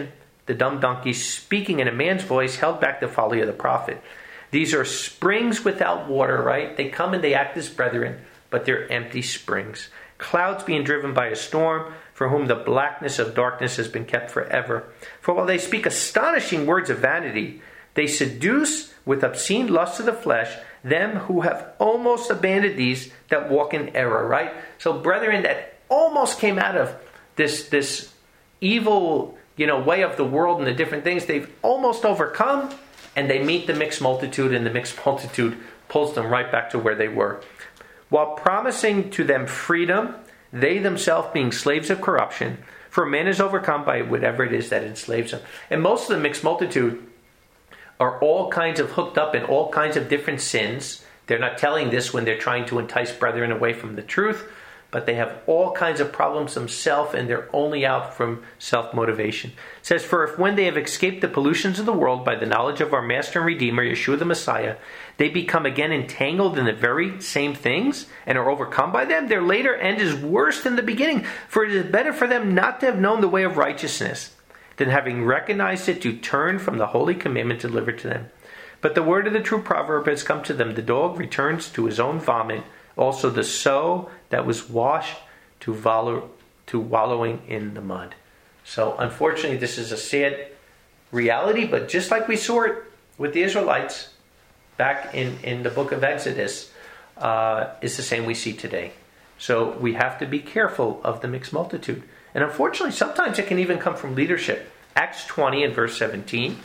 the dumb donkeys, speaking in a man's voice, held back the folly of the prophet. These are springs without water, right? They come and they act as brethren, but they're empty springs. Clouds being driven by a storm, for whom the blackness of darkness has been kept forever. For while they speak astonishing words of vanity, they seduce with obscene lusts of the flesh them who have almost abandoned these that walk in error, right? So brethren that almost came out of this, this evil, you know, way of the world and the different things, they've almost overcome, and they meet the mixed multitude, and the mixed multitude pulls them right back to where they were. While promising to them freedom, they themselves being slaves of corruption, for man is overcome by whatever it is that enslaves him. And most of the mixed multitude are all kinds of hooked up in all kinds of different sins. They're not telling this when they're trying to entice brethren away from the truth, but they have all kinds of problems themselves, and they're only out from self-motivation. It says, for if when they have escaped the pollutions of the world by the knowledge of our Master and Redeemer, Yeshua the Messiah, they become again entangled in the very same things and are overcome by them, their later end is worse than the beginning. For it is better for them not to have known the way of righteousness than having recognized it to turn from the holy commandment delivered to them. But the word of the true proverb has come to them, the dog returns to his own vomit, also the sow that was washed to, wallow, to wallowing in the mud. So unfortunately, this is a sad reality, but just like we saw it with the Israelites back in, in the book of Exodus, uh, is the same we see today. So we have to be careful of the mixed multitude. And unfortunately, sometimes it can even come from leadership. Acts twenty and verse seventeen.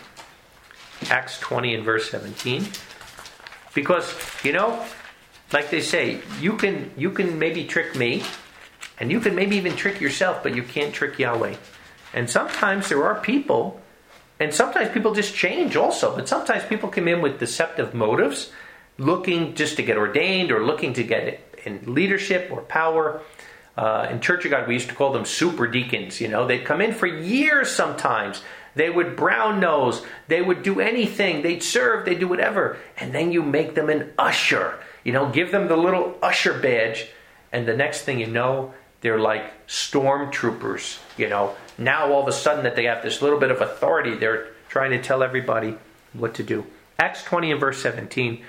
Acts twenty and verse seventeen. Because, you know, like they say, you can you can maybe trick me, and you can maybe even trick yourself, but you can't trick Yahweh. And sometimes there are people, and sometimes people just change also, but sometimes people come in with deceptive motives, looking just to get ordained or looking to get in leadership or power. Uh, in Church of God, we used to call them super deacons. You know, they'd come in for years sometimes. They would brown nose. They would do anything. They'd serve. They'd do whatever. And then you make them an usher. You know, give them the little usher badge. And the next thing you know, they're like stormtroopers. You know, now all of a sudden that they have this little bit of authority, they're trying to tell everybody what to do. Acts twenty and verse seventeen.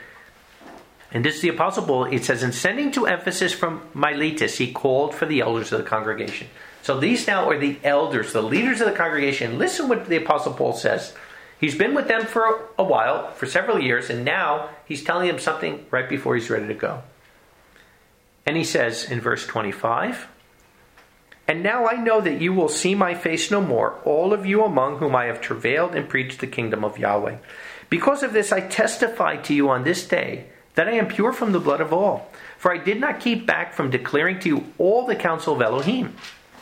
And this is the Apostle Paul. It says, in sending to Ephesus from Miletus, he called for the elders of the congregation. So these now are the elders, the leaders of the congregation. Listen what the Apostle Paul says. He's been with them for a while, for several years, and now he's telling them something right before he's ready to go. And he says in verse twenty-five, and now I know that you will see my face no more, all of you among whom I have travailed and preached the kingdom of Yahweh. Because of this I testify to you on this day, that I am pure from the blood of all. For I did not keep back from declaring to you all the counsel of Elohim.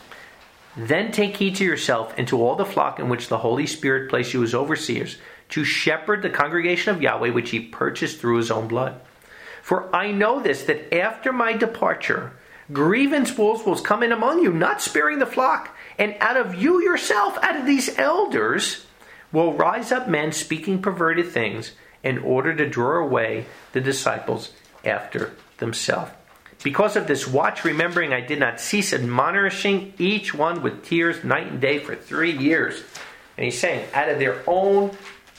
Then take heed to yourself and to all the flock in which the Holy Spirit placed you as overseers, to shepherd the congregation of Yahweh, which he purchased through his own blood. For I know this, that after my departure, grievance wolves will come in among you, not sparing the flock. And out of you yourself, out of these elders, will rise up men speaking perverted things, in order to draw away the disciples after themselves. Because of this, watch, remembering I did not cease admonishing each one with tears night and day for three years. And he's saying, out of their own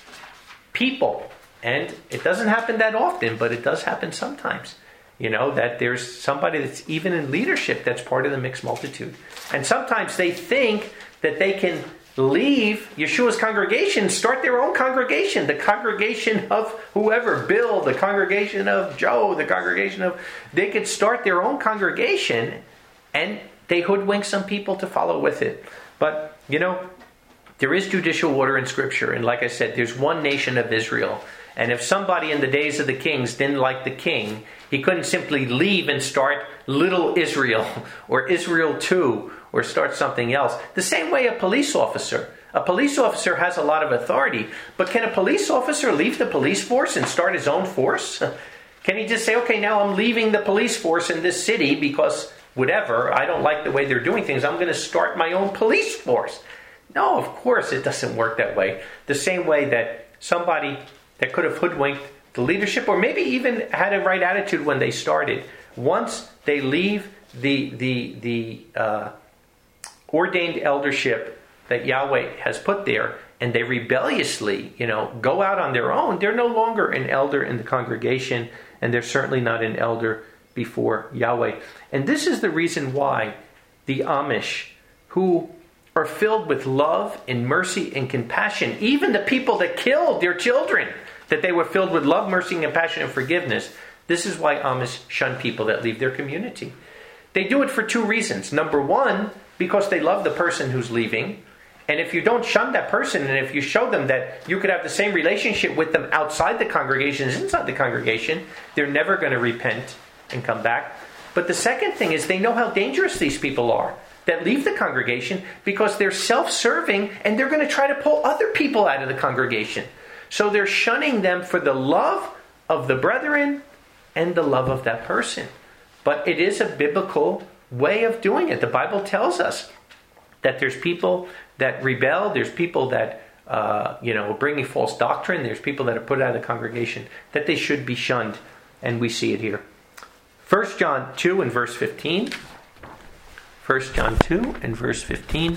people. And it doesn't happen that often, but it does happen sometimes. You know, that there's somebody that's even in leadership that's part of the mixed multitude. And sometimes they think that they can leave Yeshua's congregation, start their own congregation, the congregation of whoever, Bill, the congregation of Joe, the congregation of, they could start their own congregation, and they hoodwink some people to follow with it. But, you know, there is judicial order in Scripture, and like I said, there's one nation of Israel. And if somebody in the days of the kings didn't like the king, he couldn't simply leave and start Little Israel or Israel two or start something else. The same way a police officer. A police officer has a lot of authority, but can a police officer leave the police force and start his own force? Can he just say, okay, now I'm leaving the police force in this city because whatever, I don't like the way they're doing things, I'm going to start my own police force? No, of course it doesn't work that way. The same way that somebody that could have hoodwinked the leadership, or maybe even had a right attitude when they started, once they leave the the the uh, ordained eldership, that Yahweh has put there, and they rebelliously, you know, go out on their own, they're no longer an elder in the congregation, and they're certainly not an elder before Yahweh. And this is the reason why the Amish, who are filled with love and mercy and compassion, even the people that killed their children, that they were filled with love, mercy, and compassion and forgiveness. This is why Amish shun people that leave their community. They do it for two reasons. Number one, because they love the person who's leaving. And if you don't shun that person, and if you show them that you could have the same relationship with them outside the congregation as inside the congregation, they're never going to repent and come back. But the second thing is they know how dangerous these people are that leave the congregation, because they're self-serving and they're going to try to pull other people out of the congregation. So they're shunning them for the love of the brethren and the love of that person. But it is a biblical way of doing it. The Bible tells us that there's people that rebel, there's people that uh, you know, bringing false doctrine, there's people that are put out of the congregation, that they should be shunned. And we see it here. First John two and verse fifteen. First John two and verse fifteen.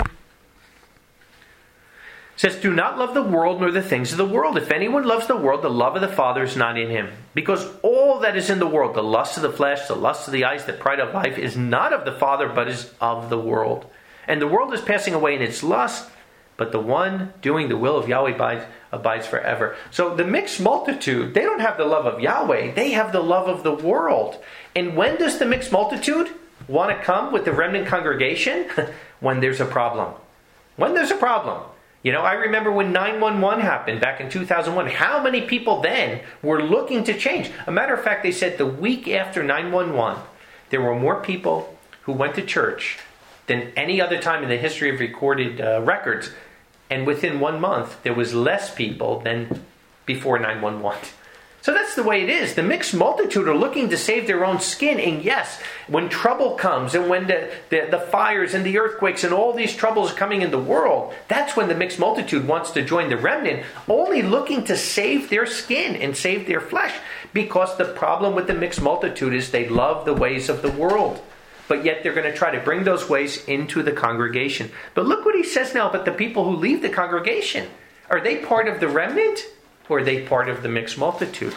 Says, do not love the world nor the things of the world. If anyone loves the world, the love of the Father is not in him. Because all that is in the world, the lust of the flesh, the lust of the eyes, the pride of life, is not of the Father, but is of the world. And the world is passing away in its lust, but the one doing the will of Yahweh abides, abides forever. So the mixed multitude, they don't have the love of Yahweh. They have the love of the world. And when does the mixed multitude want to come with the remnant congregation? When there's a problem. When there's a problem. You know, I remember when nine one one happened back in two thousand one. How many people then were looking to change? A matter of fact, they said the week after nine one one, there were more people who went to church than any other time in the history of recorded uh, records. And within one month, there was less people than before nine one one. So that's the way it is. The mixed multitude are looking to save their own skin. And yes, when trouble comes and when the, the, the fires and the earthquakes and all these troubles are coming in the world, that's when the mixed multitude wants to join the remnant, only looking to save their skin and save their flesh. Because the problem with the mixed multitude is they love the ways of the world. But yet they're going to try to bring those ways into the congregation. But look what he says now about the people who leave the congregation. Are they part of the remnant? Or are they part of the mixed multitude?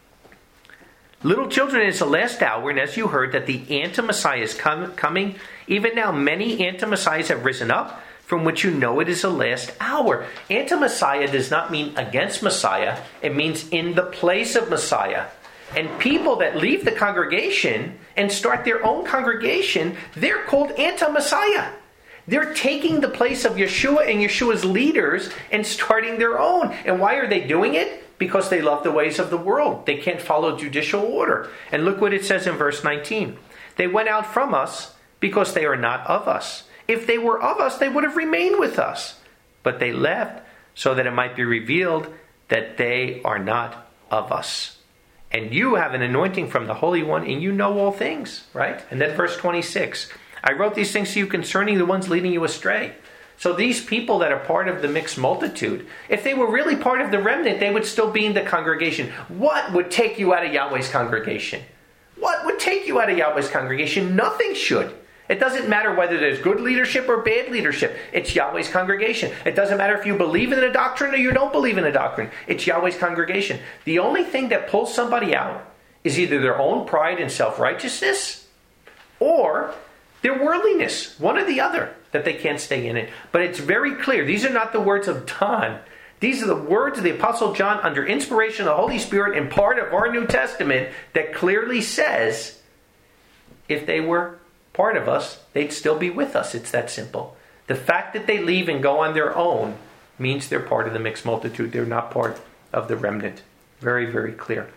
Little children, it is the last hour, and as you heard that the anti-Messiah is com- coming, even now many anti-Messiahs have risen up, from which you know it is the last hour. Anti-Messiah does not mean against Messiah. It means in the place of Messiah. And people that leave the congregation and start their own congregation, they're called anti-Messiah. They're taking the place of Yeshua and Yeshua's leaders and starting their own. And why are they doing it? Because they love the ways of the world. They can't follow judicial order. And look what it says in verse nineteen. They went out from us because they are not of us. If they were of us, they would have remained with us. But they left so that it might be revealed that they are not of us. And you have an anointing from the Holy One, and you know all things. Right? And then verse twenty-six. I wrote these things to you concerning the ones leading you astray. So these people that are part of the mixed multitude, if they were really part of the remnant, they would still be in the congregation. What would take you out of Yahweh's congregation? What would take you out of Yahweh's congregation? Nothing should. It doesn't matter whether there's good leadership or bad leadership. It's Yahweh's congregation. It doesn't matter if you believe in a doctrine or you don't believe in a doctrine. It's Yahweh's congregation. The only thing that pulls somebody out is either their own pride and self-righteousness or their worldliness, one or the other, that they can't stay in it. But it's very clear. These are not the words of Don. These are the words of the Apostle John under inspiration of the Holy Spirit and part of our New Testament that clearly says if they were part of us, they'd still be with us. It's that simple. The fact that they leave and go on their own means they're part of the mixed multitude. They're not part of the remnant. Very, very clear.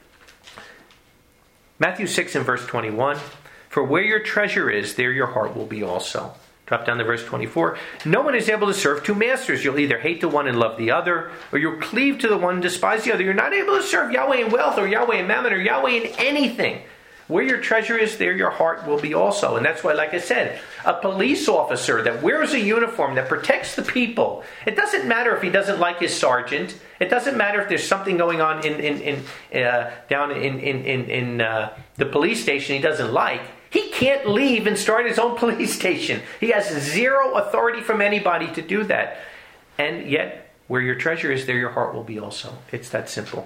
Matthew six and verse twenty-one. For where your treasure is, there your heart will be also. Drop down to verse twenty-four. No one is able to serve two masters. You'll either hate the one and love the other, or you'll cleave to the one and despise the other. You're not able to serve Yahweh in wealth, or Yahweh in mammon, or Yahweh in anything. Where your treasure is, there your heart will be also. And that's why, like I said, a police officer that wears a uniform that protects the people, it doesn't matter if he doesn't like his sergeant. It doesn't matter if there's something going on in, in, in uh, down in, in, in, in uh, the police station he doesn't like. He can't leave and start his own police station. He has zero authority from anybody to do that. And yet, where your treasure is, there your heart will be also. It's that simple.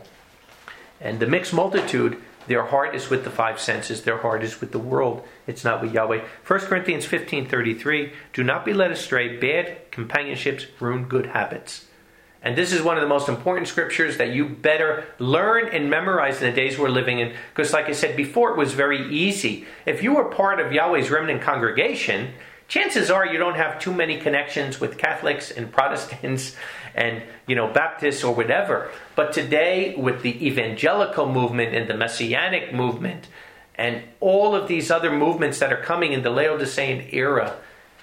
And the mixed multitude, their heart is with the five senses. Their heart is with the world. It's not with Yahweh. First Corinthians fifteen thirty-three, do not be led astray. Bad companionships ruin good habits. And this is one of the most important scriptures that you better learn and memorize in the days we're living in. Because like I said before, it was very easy. If you were part of Yahweh's remnant congregation, chances are you don't have too many connections with Catholics and Protestants and, you know, Baptists or whatever. But today, with the evangelical movement and the Messianic movement and all of these other movements that are coming in the Laodicean era,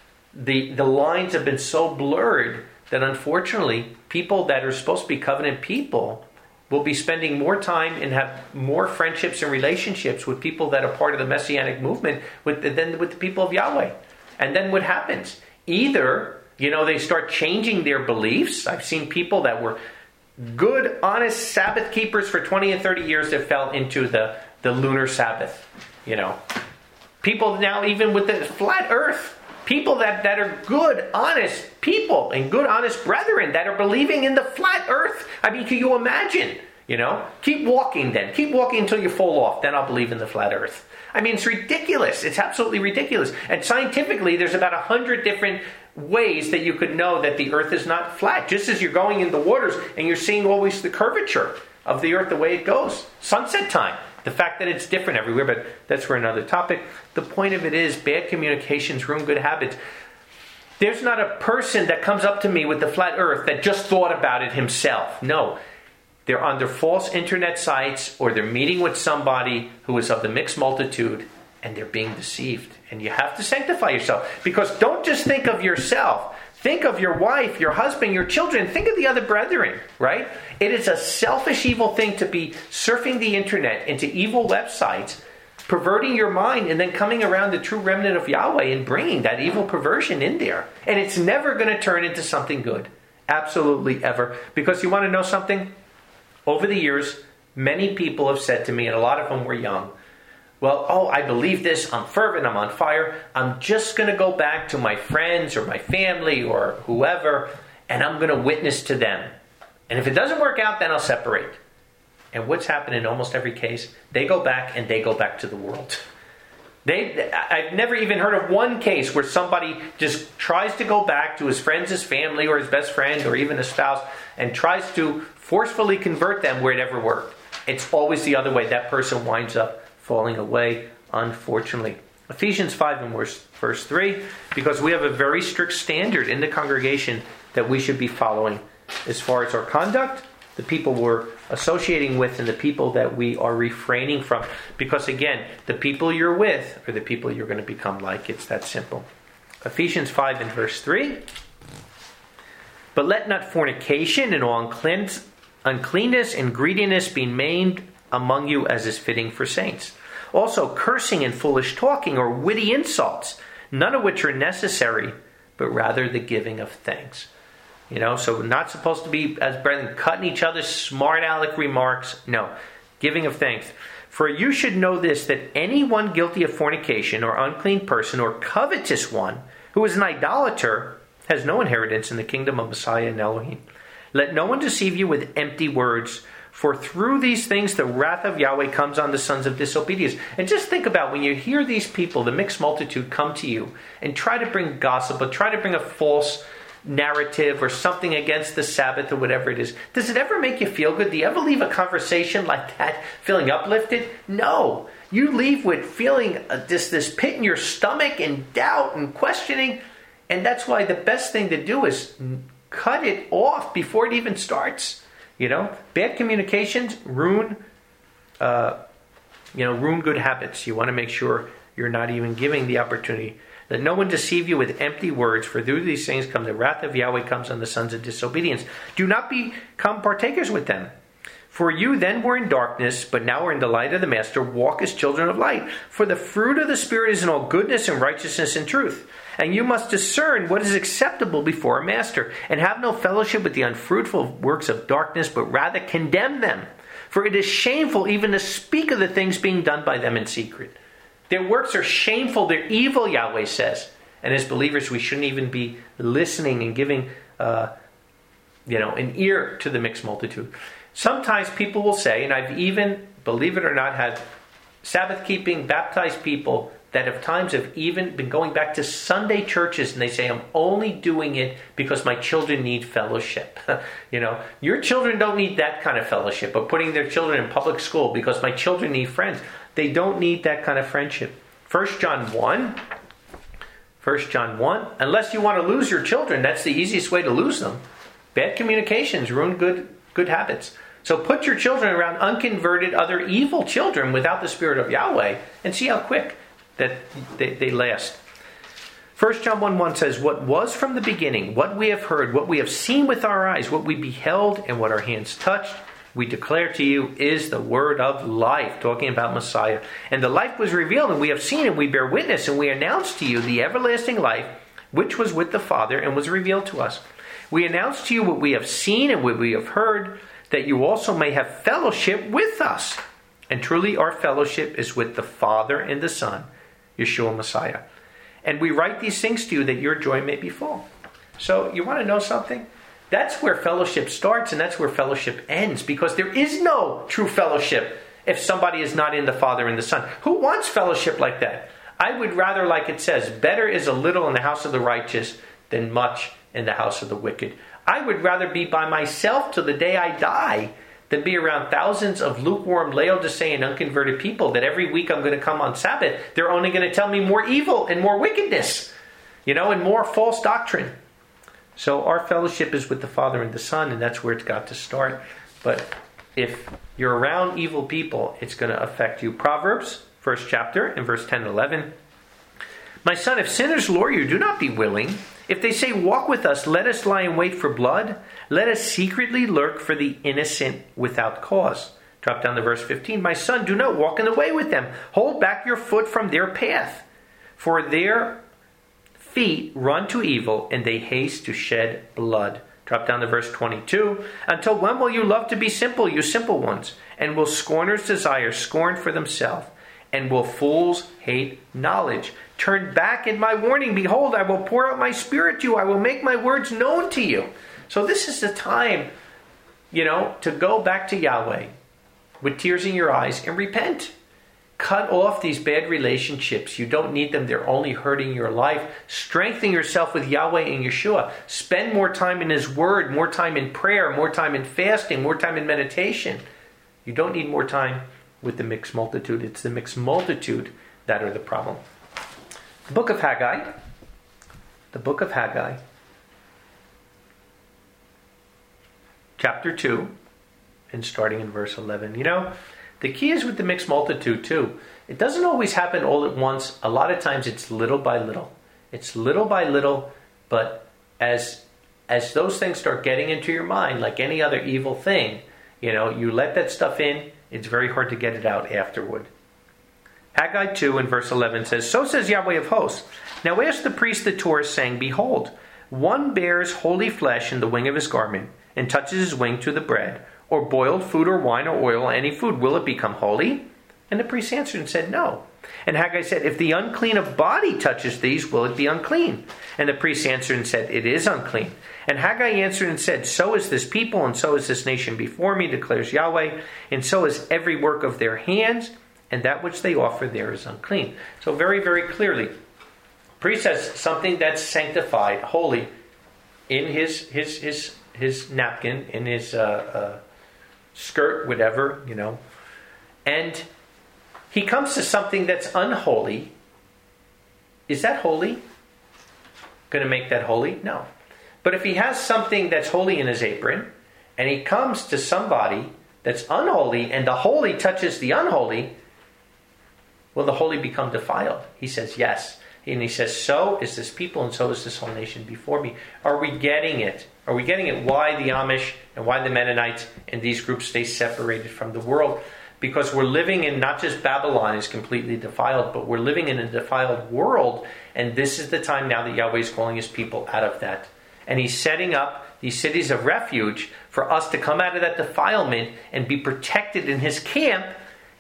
the, the lines have been so blurred that unfortunately, people that are supposed to be covenant people will be spending more time and have more friendships and relationships with people that are part of the Messianic movement with, than with the people of Yahweh. And then what happens? Either, you know, they start changing their beliefs. I've seen people that were good, honest Sabbath keepers for twenty and thirty years that fell into the, the lunar Sabbath. You know, people now even with the flat earth. People that, that are good, honest people and good, honest brethren that are believing in the flat earth. I mean, can you imagine? You know, keep walking then. Keep walking until you fall off. Then I'll believe in the flat earth. I mean, it's ridiculous. It's absolutely ridiculous. And scientifically, there's about a hundred different ways that you could know that the earth is not flat. Just as you're going in the waters and you're seeing always the curvature of the earth, the way it goes. Sunset time. The fact that it's different everywhere, but that's for another topic. The point of it is bad communications ruin good habits. There's not a person that comes up to me with the flat earth that just thought about it himself. No. They're on their false internet sites or they're meeting with somebody who is of the mixed multitude and they're being deceived. And you have to sanctify yourself. Because don't just think of yourself. Think of your wife, your husband, your children. Think of the other brethren, right? It is a selfish, evil thing to be surfing the internet into evil websites, perverting your mind, and then coming around the true remnant of Yahweh and bringing that evil perversion in there. And it's never going to turn into something good. Absolutely ever. Because you want to know something? Over the years, many people have said to me, and a lot of them were young, well, oh, I believe this, I'm fervent, I'm on fire, I'm just going to go back to my friends or my family or whoever, and I'm going to witness to them. And if it doesn't work out, then I'll separate. And what's happened in almost every case, they go back and they go back to the world. They, I've never even heard of one case where somebody just tries to go back to his friends, his family, or his best friend, or even a spouse, and tries to forcefully convert them where it ever worked. It's always the other way. That person winds up falling away, unfortunately. Ephesians five and verse, verse three, because we have a very strict standard in the congregation that we should be following as far as our conduct, the people we're associating with, and the people that we are refraining from. Because again, the people you're with are the people you're going to become like. It's that simple. Ephesians five and verse three. But let not fornication and all uncleanness and greediness be named among you as is fitting for saints. Also cursing and foolish talking or witty insults, none of which are necessary, but rather the giving of thanks. You know, so we're not supposed to be, as brethren, cutting each other's smart aleck remarks. No, giving of thanks. For you should know this, that anyone guilty of fornication or unclean person or covetous one who is an idolater has no inheritance in the kingdom of Messiah and Elohim. Let no one deceive you with empty words, for through these things the wrath of Yahweh comes on the sons of disobedience. And just think about when you hear these people, the mixed multitude, come to you and try to bring gossip or try to bring a false narrative or something against the Sabbath or whatever it is. Does it ever make you feel good? Do you ever leave a conversation like that feeling uplifted? No. You leave with feeling this, this pit in your stomach and doubt and questioning. And that's why the best thing to do is cut it off before it even starts. You know, bad communications ruin, uh, you know, ruin good habits. You want to make sure you're not even giving the opportunity. Let no one deceive you with empty words, for through these things come the wrath of Yahweh comes on the sons of disobedience. Do not become partakers with them. For you then were in darkness, but now are in the light of the Master. Walk as children of light. For the fruit of the Spirit is in all goodness and righteousness and truth. And you must discern what is acceptable before a master, and have no fellowship with the unfruitful works of darkness, but rather condemn them. For it is shameful even to speak of the things being done by them in secret. Their works are shameful. They're evil, Yahweh says. And as believers, we shouldn't even be listening and giving, uh, you know, an ear to the mixed multitude. Sometimes people will say, and I've even, believe it or not, had Sabbath-keeping, baptized people that at times have even been going back to Sunday churches, and they say, I'm only doing it because my children need fellowship. You know, your children don't need that kind of fellowship, but putting their children in public school because my children need friends. They don't need that kind of friendship. First John one, First John one, unless you want to lose your children, that's the easiest way to lose them. Bad communications ruin good, good habits. So put your children around unconverted, other evil children without the Spirit of Yahweh, and see how quick that they, they last. First John one one says, what was from the beginning, what we have heard, what we have seen with our eyes, what we beheld, and what our hands touched, we declare to you is the word of life, talking about Messiah. And the life was revealed, and we have seen it, we bear witness, and we announce to you the everlasting life, which was with the Father and was revealed to us. We announce to you what we have seen and what we have heard, that you also may have fellowship with us. And truly our fellowship is with the Father and the Son, Yeshua Messiah. And we write these things to you that your joy may be full. So you want to know something? That's where fellowship starts and that's where fellowship ends, because there is no true fellowship if somebody is not in the Father and the Son. Who wants fellowship like that? I would rather, like it says, better is a little in the house of the righteous than much in the house of the wicked. I would rather be by myself till the day I die than be around thousands of lukewarm, Laodicean, unconverted people that every week I'm going to come on Sabbath. They're only going to tell me more evil and more wickedness, you know, and more false doctrine. So our fellowship is with the Father and the Son, and that's where it's got to start. But if you're around evil people, it's going to affect you. Proverbs, first chapter, in verse ten and eleven. My son, if sinners lure you, do not be willing. If they say, walk with us, let us lie in wait for blood. Let us secretly lurk for the innocent without cause. Drop down to verse fifteen. My son, do not walk in the way with them. Hold back your foot from their path. For their feet run to evil, and they haste to shed blood. Drop down to verse twenty-two. Until when will you love to be simple, you simple ones? And will scorners desire scorn for themselves? And will fools hate knowledge? Turn back in my warning. Behold, I will pour out my spirit to you. I will make my words known to you. So this is the time, you know, to go back to Yahweh with tears in your eyes and repent. Cut off these bad relationships. You don't need them. They're only hurting your life. Strengthen yourself with Yahweh and Yeshua. Spend more time in His Word, more time in prayer, more time in fasting, more time in meditation. You don't need more time with the mixed multitude. It's the mixed multitude that are the problem. The book of Haggai. The book of Haggai. Chapter two. And starting in verse eleven. You know, the key is with the mixed multitude too. It doesn't always happen all at once. A lot of times it's little by little. It's little by little, but as as those things start getting into your mind, like any other evil thing, you know, you let that stuff in, it's very hard to get it out afterward. Haggai two and verse eleven says, so says Yahweh of hosts. Now ask the priest the Torah, saying, behold, one bears holy flesh in the wing of his garment, and touches his wing to the bread, or boiled food, or wine, or oil, any food, will it become holy? And the priest answered and said, no. And Haggai said, if the unclean of body touches these, will it be unclean? And the priest answered and said, it is unclean. And Haggai answered and said, so is this people, and so is this nation before me, declares Yahweh, and so is every work of their hands, and that which they offer there is unclean. So very, very clearly, priest has something that's sanctified, holy, in his his his his napkin, in his uh, uh, skirt, whatever, you know, and he comes to something that's unholy. Is that holy? Going to make that holy? No. But if he has something that's holy in his apron, and he comes to somebody that's unholy, and the holy touches the unholy, will the holy become defiled? He says, yes. And he says, so is this people, and so is this whole nation before me. Are we getting it? Are we getting it? Why the Amish and why the Mennonites and these groups stay separated from the world? Because we're living in, not just Babylon is completely defiled, but we're living in a defiled world. And this is the time now that Yahweh is calling His people out of that. And He's setting up these cities of refuge for us to come out of that defilement and be protected in His camp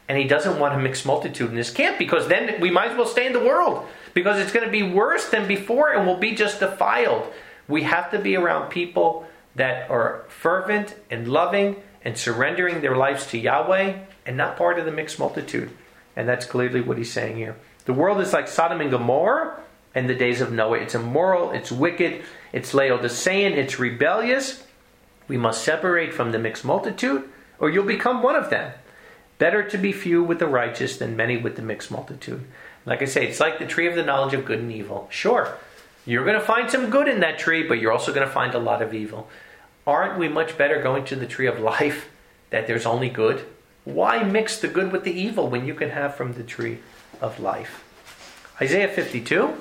And he doesn't want a mixed multitude in his camp, because then we might as well stay in the world, because it's going to be worse than before and we'll be just defiled. We have to be around people that are fervent and loving and surrendering their lives to Yahweh and not part of the mixed multitude. And that's clearly what he's saying here. The world is like Sodom and Gomorrah in the days of Noah. It's immoral, it's wicked, it's Laodicean, it's rebellious. We must separate from the mixed multitude, or you'll become one of them. Better to be few with the righteous than many with the mixed multitude. Like I say, it's like the tree of the knowledge of good and evil. Sure, you're going to find some good in that tree, but you're also going to find a lot of evil. Aren't we much better going to the tree of life, that there's only good? Why mix the good with the evil when you can have from the tree of life? Isaiah fifty-two.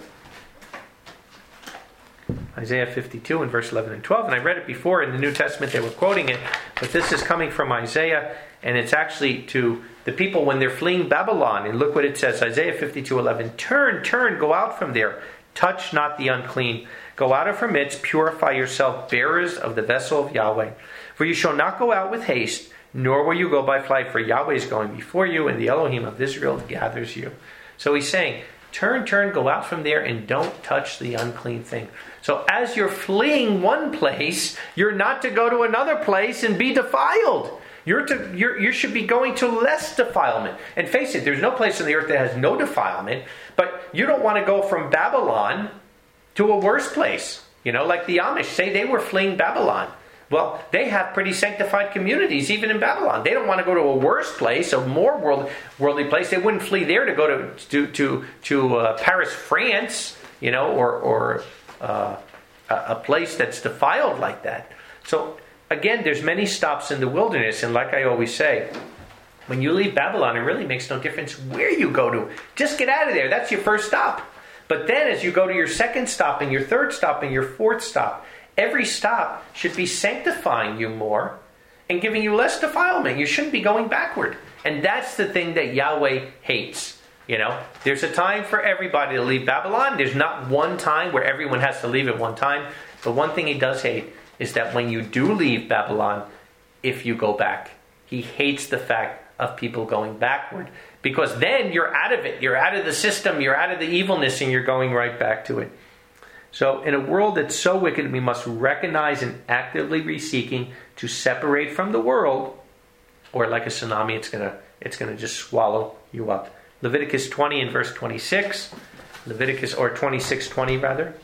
Isaiah fifty-two in verse eleven and twelve. And I read it before in the New Testament, they were quoting it. But this is coming from Isaiah. And it's actually to the people when they're fleeing Babylon. And look what it says. Isaiah fifty-two eleven. Turn, turn, go out from there. Touch not the unclean. Go out of her midst. Purify yourself, bearers of the vessel of Yahweh. For you shall not go out with haste, nor will you go by flight. For Yahweh is going before you, and the Elohim of Israel gathers you. So he's saying, turn, turn, go out from there, and don't touch the unclean thing. So as you're fleeing one place, you're not to go to another place and be defiled. You're to, you're, you should be going to less defilement. And face it, there's no place on the earth that has no defilement. But you don't want to go from Babylon to a worse place. You know, like the Amish, say they were fleeing Babylon. Well, they have pretty sanctified communities, even in Babylon. They don't want to go to a worse place, a more world, worldly place. They wouldn't flee there to go to to to, to uh, Paris, France, you know, or or uh, a, a place that's defiled like that. So again, there's many stops in the wilderness, and like I always say, when you leave Babylon, it really makes no difference where you go to. Just get out of there. That's your first stop. But then as you go to your second stop and your third stop and your fourth stop, every stop should be sanctifying you more and giving you less defilement. You shouldn't be going backward. And that's the thing that Yahweh hates. You know, there's a time for everybody to leave Babylon. There's not one time where everyone has to leave at one time. But one thing he does hate is that when you do leave Babylon, if you go back, he hates the fact of people going backward. Because then you're out of it. You're out of the system. You're out of the evilness and you're going right back to it. So in a world that's so wicked, we must recognize and actively be seeking to separate from the world, or like a tsunami, it's gonna it's gonna just swallow you up. Leviticus twenty and verse twenty-six, Leviticus or twenty-six twenty rather.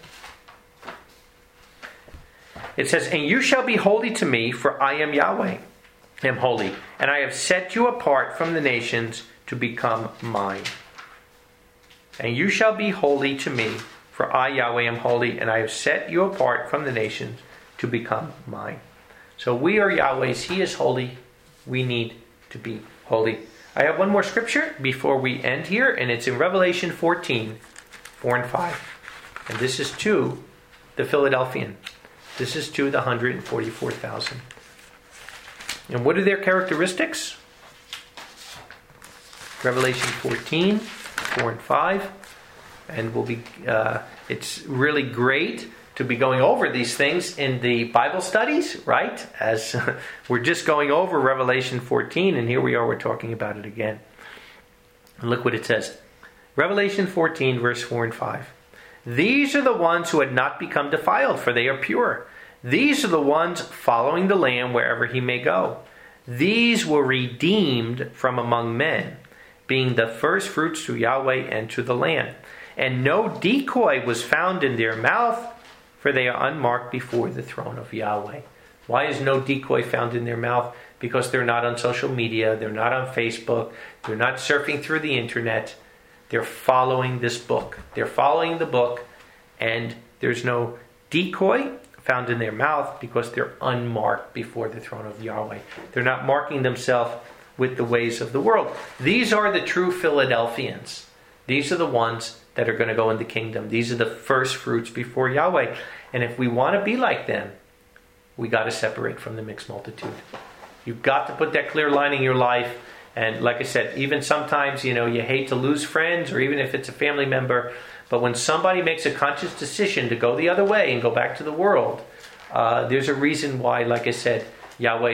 It says, "And you shall be holy to me, for I am Yahweh, am holy, and I have set you apart from the nations to become mine. And you shall be holy to me, for I, Yahweh, am holy, and I have set you apart from the nations to become mine." So we are Yahweh's. He is holy. We need to be holy. I have one more scripture before we end here, and it's in Revelation fourteen, four and five. And this is to the Philadelphian. This is to the one hundred forty-four thousand. And what are their characteristics? Revelation fourteen, four and five. And we'll be, uh, it's really great to be going over these things in the Bible studies, right? As we're just going over Revelation fourteen, and here we are, we're talking about it again. And look what it says. Revelation fourteen, verse four and five. "These are the ones who had not become defiled, for they are pure. These are the ones following the Lamb wherever he may go. These were redeemed from among men, being the first fruits to Yahweh and to the Lamb. And no decoy was found in their mouth, for they are unmarked before the throne of Yahweh." Why is no decoy found in their mouth? Because they're not on social media, they're not on Facebook, they're not surfing through the internet. They're following this book. They're following the book, and there's no decoy found in their mouth because they're unmarked before the throne of Yahweh. They're not marking themselves with the ways of the world. These are the true Philadelphians. These are the ones that are going to go in the kingdom. These are the first fruits before Yahweh. And if we want to be like them, we got to separate from the mixed multitude. You've got to put that clear line in your life. And like I said, even sometimes, you know, you hate to lose friends, or even if it's a family member. But when somebody makes a conscious decision to go the other way and go back to the world, uh, there's a reason why, like I said, Yahweh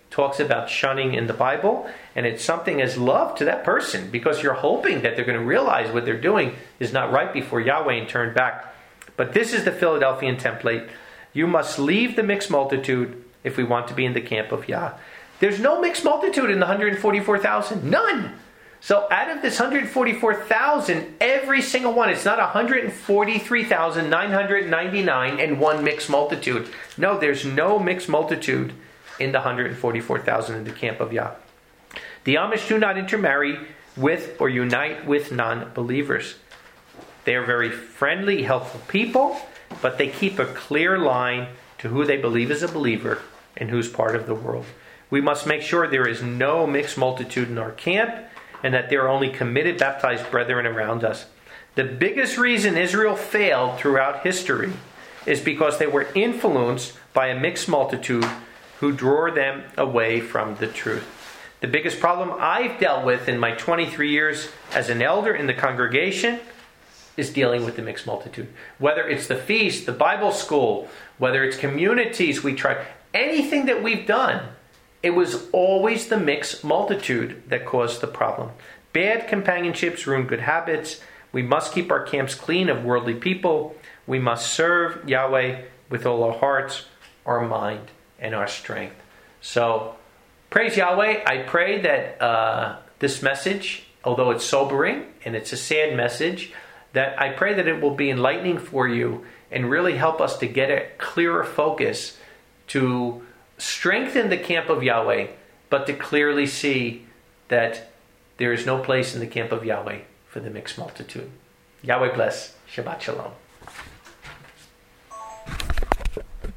talks about shunning in the Bible, and it's something as love to that person because you're hoping that they're going to realize what they're doing is not right before Yahweh and turn back. But this is the Philadelphian template. You must leave the mixed multitude if we want to be in the camp of Yah. There's no mixed multitude in the one hundred forty-four thousand. None. So out of this one hundred forty-four thousand, every single one, it's not one hundred forty-three thousand nine hundred ninety-nine and one mixed multitude. No, there's no mixed multitude in the one hundred forty-four thousand in the camp of Yah. The Amish do not intermarry with or unite with non-believers. They are very friendly, helpful people, but they keep a clear line to who they believe is a believer and who's part of the world. We must make sure there is no mixed multitude in our camp and that there are only committed, baptized brethren around us. The biggest reason Israel failed throughout history is because they were influenced by a mixed multitude who draw them away from the truth. The biggest problem I've dealt with in my twenty-three years as an elder in the congregation is dealing with the mixed multitude. Whether it's the feast, the Bible school, whether it's communities we try, anything that we've done, it was always the mixed multitude that caused the problem. Bad companionships ruin good habits. We must keep our camps clean of worldly people. We must serve Yahweh with all our hearts, our mind, and our strength. So, praise Yahweh. I pray that uh, this message, although it's sobering and it's a sad message, that I pray that it will be enlightening for you and really help us to get a clearer focus to strengthen the camp of Yahweh, but to clearly see that there is no place in the camp of Yahweh for the mixed multitude. Yahweh bless. Shabbat Shalom.